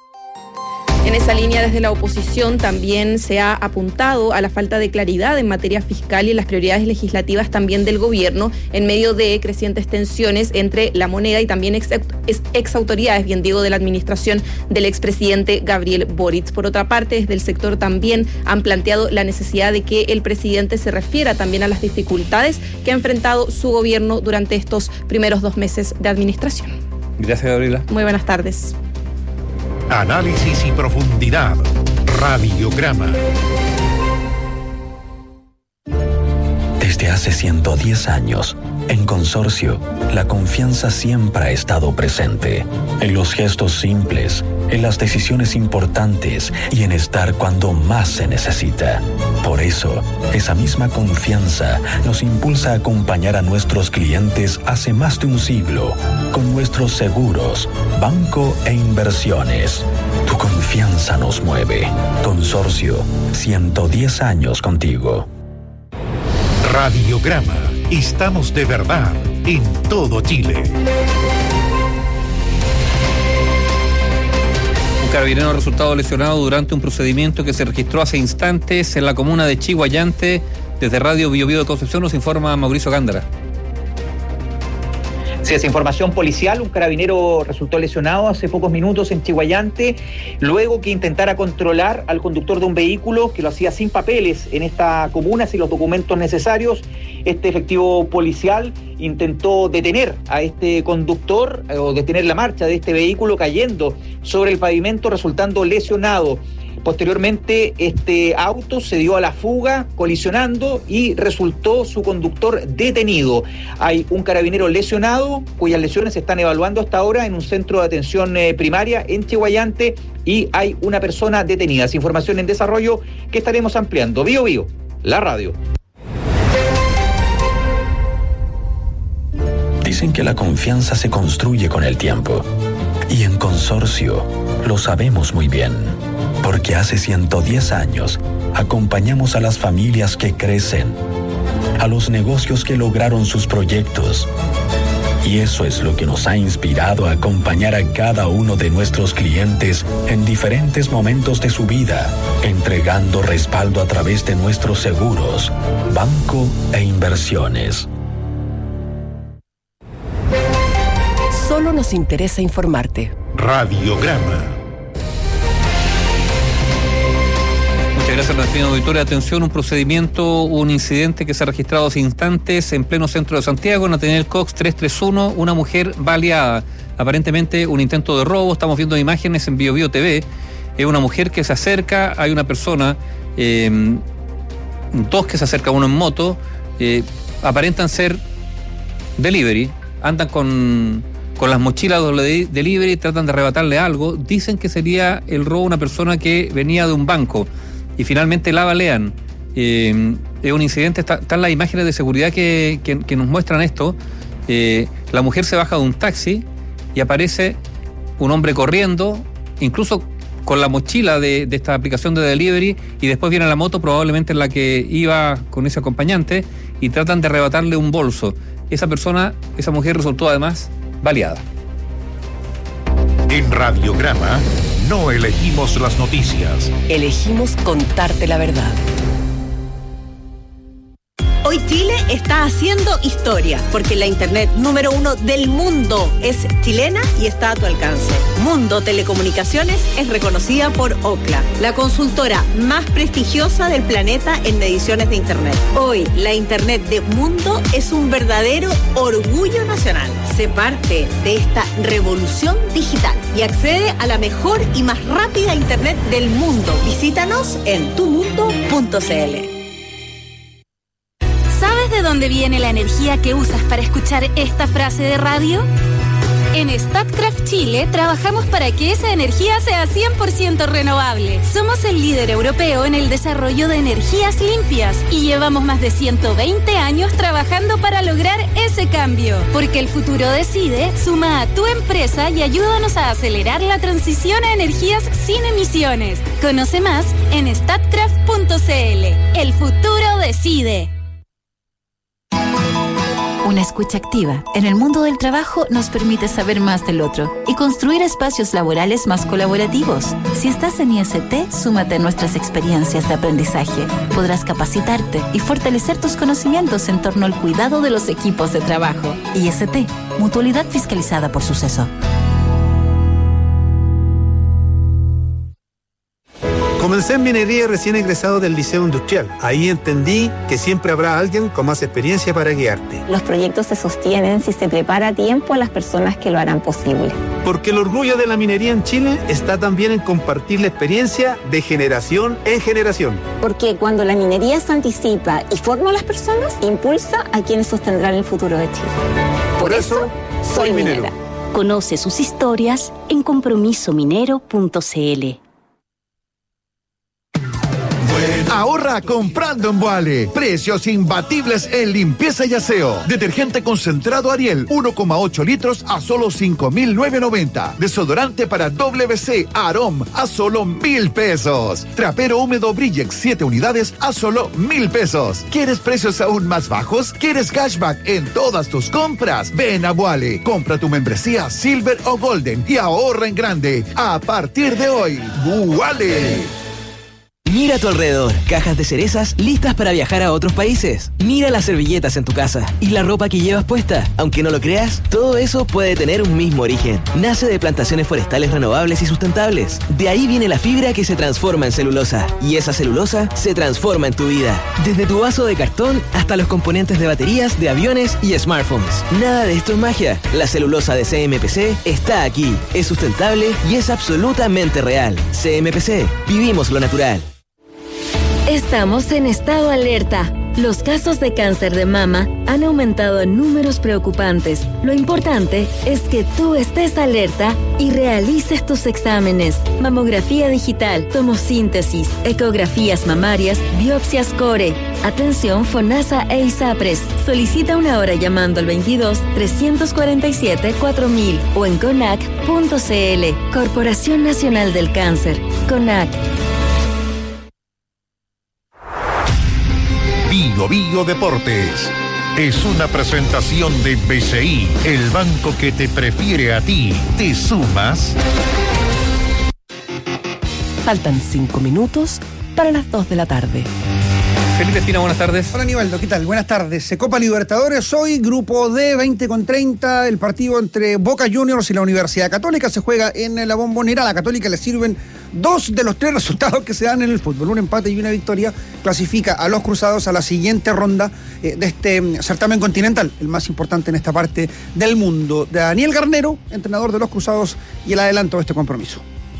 En esa línea, desde la oposición también se ha apuntado a la falta de claridad en materia fiscal y en las prioridades legislativas también del gobierno en medio de crecientes tensiones entre la moneda y también ex, ex autoridades, bien digo, de la administración del expresidente Gabriel Boric. Por otra parte, desde el sector también han planteado la necesidad de que el presidente se refiera también a las dificultades que ha enfrentado su gobierno durante estos primeros dos meses de administración. Gracias, Gabriela. Muy buenas tardes. Análisis y profundidad. Radiograma. Desde hace ciento diez años, en Consorcio, la confianza siempre ha estado presente. En los gestos simples, en las decisiones importantes y en estar cuando más se necesita. Por eso, esa misma confianza nos impulsa a acompañar a nuestros clientes hace más de un siglo con nuestros seguros, banco e inversiones. Tu confianza nos mueve. Consorcio, ciento diez años contigo. Radiograma. Estamos de verdad en todo Chile. Un carabinero ha resultado lesionado durante un procedimiento que se registró hace instantes en la comuna de Chiguayante. Desde Radio Biobío de Concepción nos informa Mauricio Gándara. Si es información policial, un carabinero resultó lesionado hace pocos minutos en Chiguayante, luego que intentara controlar al conductor de un vehículo que lo hacía sin papeles en esta comuna, sin los documentos necesarios. Este efectivo policial intentó detener a este conductor eh, o detener la marcha de este vehículo cayendo sobre el pavimento, resultando lesionado. Posteriormente, este auto se dio a la fuga, colisionando, y resultó su conductor detenido. Hay un carabinero lesionado, cuyas lesiones se están evaluando hasta ahora en un centro de atención eh, primaria en Chiguayante, y hay una persona detenida. Es información en desarrollo que estaremos ampliando. Bio Bio, la radio. Dicen que la confianza se construye con el tiempo. Y en Consorcio lo sabemos muy bien. Porque hace ciento diez años acompañamos a las familias que crecen, a los negocios que lograron sus proyectos. Y eso es lo que nos ha inspirado a acompañar a cada uno de nuestros clientes en diferentes momentos de su vida, entregando respaldo a través de nuestros seguros, banco e inversiones. Solo nos interesa informarte. Radiograma. Gracias, Martín Auditorio. Atención, un procedimiento, un incidente que se ha registrado hace instantes en pleno centro de Santiago, en Atenel Cox tres tres uno, una mujer baleada. Aparentemente un intento de robo, estamos viendo imágenes en Bio Bio T V. Es una mujer que se acerca, hay una persona, eh, dos que se acercan, uno en moto, eh, aparentan ser delivery, andan con, con las mochilas de delivery, tratan de arrebatarle algo, dicen que sería el robo a una persona que venía de un banco. Y finalmente la balean. Eh, es un incidente, está, están las imágenes de seguridad que, que, que nos muestran esto. Eh, la mujer se baja de un taxi y aparece un hombre corriendo, incluso con la mochila de, de esta aplicación de delivery, y después viene la moto, probablemente en la que iba con ese acompañante, y tratan de arrebatarle un bolso. Esa persona, esa mujer resultó además baleada. En Radiograma no elegimos las noticias. Elegimos contarte la verdad. Hoy Chile está haciendo historia, porque la internet número uno del mundo es chilena y está a tu alcance. Mundo Telecomunicaciones es reconocida por Ookla, la consultora más prestigiosa del planeta en mediciones de internet. Hoy, la internet de Mundo es un verdadero orgullo nacional. Sé parte de esta revolución digital y accede a la mejor y más rápida internet del mundo. Visítanos en tu mundo punto c l. ¿Sabes de dónde viene la energía que usas para escuchar esta frase de radio? En Statkraft Chile trabajamos para que esa energía sea cien por ciento renovable. Somos el líder europeo en el desarrollo de energías limpias y llevamos más de ciento veinte años trabajando para lograr ese cambio. Porque el futuro decide, suma a tu empresa y ayúdanos a acelerar la transición a energías sin emisiones. Conoce más en statkraft punto c l. El futuro decide. Una escucha activa en el mundo del trabajo nos permite saber más del otro y construir espacios laborales más colaborativos. Si estás en I S T, súmate a nuestras experiencias de aprendizaje. Podrás capacitarte y fortalecer tus conocimientos en torno al cuidado de los equipos de trabajo. I S T, mutualidad fiscalizada por Suceso. Comencé en minería recién egresado del Liceo Industrial. Ahí entendí que siempre habrá alguien con más experiencia para guiarte. Los proyectos se sostienen si se prepara a tiempo a las personas que lo harán posible. Porque el orgullo de la minería en Chile está también en compartir la experiencia de generación en generación. Porque cuando la minería se anticipa y forma a las personas, impulsa a quienes sostendrán el futuro de Chile. Por, Por eso, eso, soy minera. minera. Conoce sus historias en compromiso minero punto c l. Ahorra comprando en Boale. Precios imbatibles en limpieza y aseo. Detergente concentrado Ariel, uno coma ocho litros a solo cinco mil novecientos noventa. Desodorante para W C Arom a solo mil pesos. Trapero húmedo Brillex siete unidades a solo mil pesos. ¿Quieres precios aún más bajos? ¿Quieres cashback en todas tus compras? Ven a Boale. Compra tu membresía Silver o Golden y ahorra en grande. A partir de hoy, Boale. Mira a tu alrededor, cajas de cerezas listas para viajar a otros países. Mira las servilletas en tu casa y la ropa que llevas puesta. Aunque no lo creas, todo eso puede tener un mismo origen. Nace de plantaciones forestales renovables y sustentables. De ahí viene la fibra que se transforma en celulosa. Y esa celulosa se transforma en tu vida. Desde tu vaso de cartón hasta los componentes de baterías, de aviones y smartphones. Nada de esto es magia. La celulosa de C M P C está aquí. Es sustentable y es absolutamente real. C M P C. Vivimos lo natural. Estamos en estado alerta. Los casos de cáncer de mama han aumentado en números preocupantes. Lo importante es que tú estés alerta y realices tus exámenes. Mamografía digital, tomosíntesis, ecografías mamarias, biopsias core. Atención FONASA e ISAPRES. Solicita una hora llamando al veintidós, trescientos cuarenta y siete, cuatro mil o en conac punto c l. Corporación Nacional del Cáncer. CONAC. Bio Bio Deportes es una presentación de B C I, el banco que te prefiere a ti. ¿Te sumas? Faltan cinco minutos para las dos de la tarde. Felipe Espina, buenas tardes. Hola Aníbaldo, ¿qué tal? Buenas tardes. Copa Libertadores hoy, grupo D, veinte con treinta, el partido entre Boca Juniors y la Universidad Católica se juega en la Bombonera. A la Católica le sirven dos de los tres resultados que se dan en el fútbol. Un empate y una victoria clasifica a los Cruzados a la siguiente ronda eh, de este certamen continental, el más importante en esta parte del mundo. Daniel Garnero, entrenador de los Cruzados, y el adelanto de este compromiso.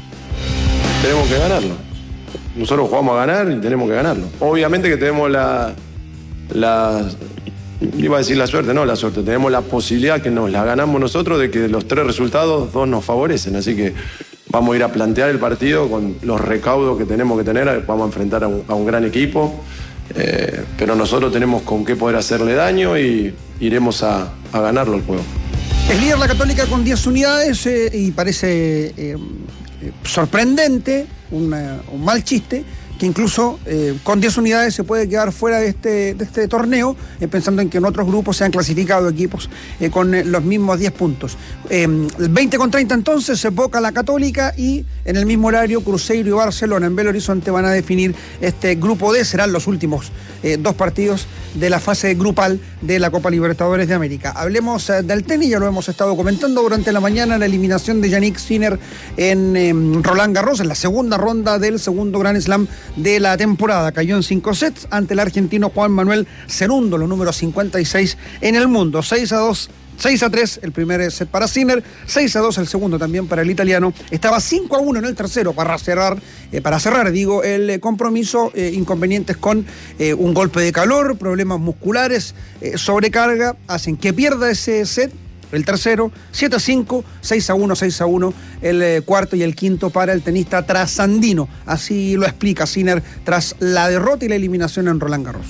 Tenemos que ganarlo. Nosotros jugamos a ganar y tenemos que ganarlo. Obviamente que tenemos la, la... iba a decir la suerte, no la suerte. Tenemos la posibilidad que nos la ganamos nosotros de que de los tres resultados, dos nos favorecen. Así que vamos a ir a plantear el partido con los recaudos que tenemos que tener. Vamos a enfrentar a un, a un gran equipo. Eh, pero nosotros tenemos con qué poder hacerle daño y iremos a, a ganarlo el juego. Es líder la Católica con diez unidades eh, y parece... Eh, sorprendente, una, un mal chiste, que incluso eh, con diez unidades se puede quedar fuera de este, de este torneo, eh, pensando en que en otros grupos se han clasificado equipos eh, con eh, los mismos diez puntos. Eh, veinte con treinta entonces se Boca la Católica y en el mismo horario Cruzeiro y Barcelona en Belo Horizonte van a definir este grupo D. Serán los últimos eh, dos partidos de la fase grupal de la Copa Libertadores de América. Hablemos eh, del tenis, ya lo hemos estado comentando durante la mañana, la eliminación de Yannick Sinner en eh, Roland Garros, en la segunda ronda del segundo Grand Slam de la temporada. Cayó en cinco sets ante el argentino Juan Manuel Cerundo, los números cincuenta y seis en el mundo. seis a dos, seis a tres el primer set para Sinner, seis a dos el segundo también para el italiano. Estaba cinco a uno en el tercero para cerrar, eh, para cerrar digo, el eh, compromiso. Eh, inconvenientes con eh, un golpe de calor, problemas musculares, eh, sobrecarga, hacen que pierda ese set. El tercero, siete a cinco, seis a uno, seis a uno, el eh, cuarto y el quinto para el tenista trasandino. Así lo explica Sinner tras la derrota y la eliminación en Roland Garros.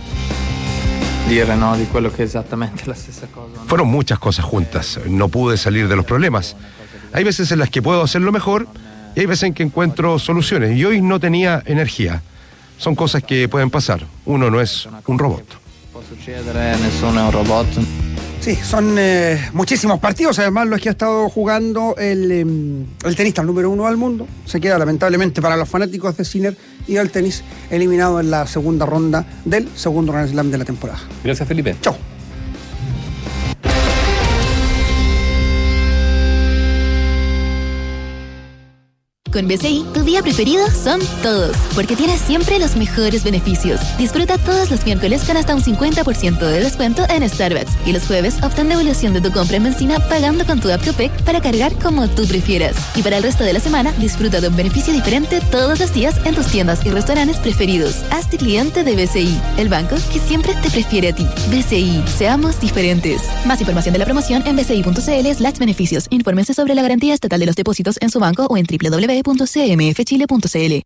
Dire no di quello che è esattamente la stessa cosa. Fueron muchas cosas juntas. No pude salir de los problemas. Hay veces en las que puedo hacerlo mejor y hay veces en que encuentro soluciones. Y hoy no tenía energía. Son cosas que pueden pasar. Uno no es un robot. Può succedere, nessuno è un robot. Sí, son eh, muchísimos partidos, además los que ha estado jugando el, eh, el tenista número uno del mundo. Se queda lamentablemente para los fanáticos de Sinner y del tenis eliminado en la segunda ronda del segundo Grand Slam de la temporada. Gracias, Felipe. Chao. Con B C I, tu día preferido son todos, porque tienes siempre los mejores beneficios. Disfruta todos los miércoles con hasta un cincuenta por ciento de descuento en Starbucks y los jueves obtén devolución de tu compra en benzina pagando con tu app Copec para cargar como tú prefieras. Y para el resto de la semana, disfruta de un beneficio diferente todos los días en tus tiendas y restaurantes preferidos. Hazte cliente de B C I, el banco que siempre te prefiere a ti. B C I, seamos diferentes. Más información de la promoción en bci.cl slash beneficios. Infórmense sobre la garantía estatal de los depósitos en su banco o en doble u doble u doble u punto c m f chile punto c l.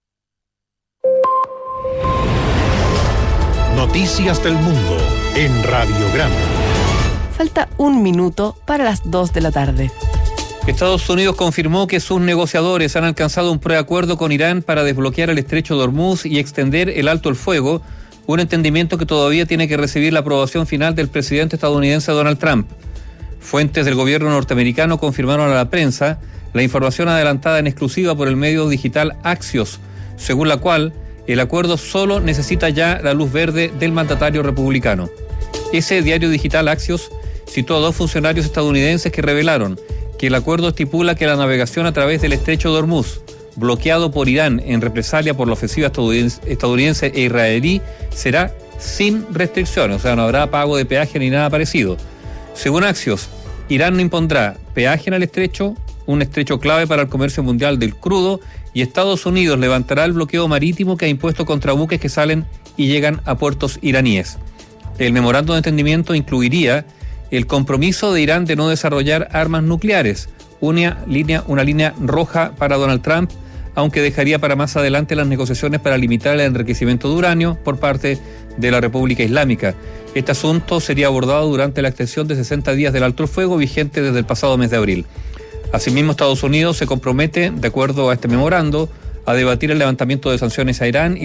Noticias del mundo en Radiograma. Falta un minuto para las dos de la tarde. Estados Unidos confirmó que sus negociadores han alcanzado un preacuerdo con Irán para desbloquear el estrecho de Hormuz y extender el alto el fuego, un entendimiento que todavía tiene que recibir la aprobación final del presidente estadounidense Donald Trump. Fuentes del gobierno norteamericano confirmaron a la prensa la información adelantada en exclusiva por el medio digital Axios, según la cual El acuerdo solo necesita ya la luz verde del mandatario republicano. Ese diario digital Axios citó a dos funcionarios estadounidenses que revelaron que el acuerdo estipula que la navegación a través del estrecho de Hormuz, bloqueado por Irán en represalia por la ofensiva estadounidense e israelí, será sin restricciones, o sea, no habrá pago de peaje ni nada parecido. Según Axios, Irán no impondrá peaje en el estrecho, un estrecho clave para el comercio mundial del crudo, y Estados Unidos levantará el bloqueo marítimo que ha impuesto contra buques que salen y llegan a puertos iraníes. El memorándum de entendimiento incluiría el compromiso de Irán de no desarrollar armas nucleares, una línea, una línea roja para Donald Trump, aunque dejaría para más adelante las negociaciones para limitar el enriquecimiento de uranio por parte de la República Islámica. Este asunto sería abordado durante la extensión de sesenta días del alto el fuego vigente desde el pasado mes de abril. Asimismo, Estados Unidos se compromete, de acuerdo a este memorando, a debatir el levantamiento de sanciones a Irán y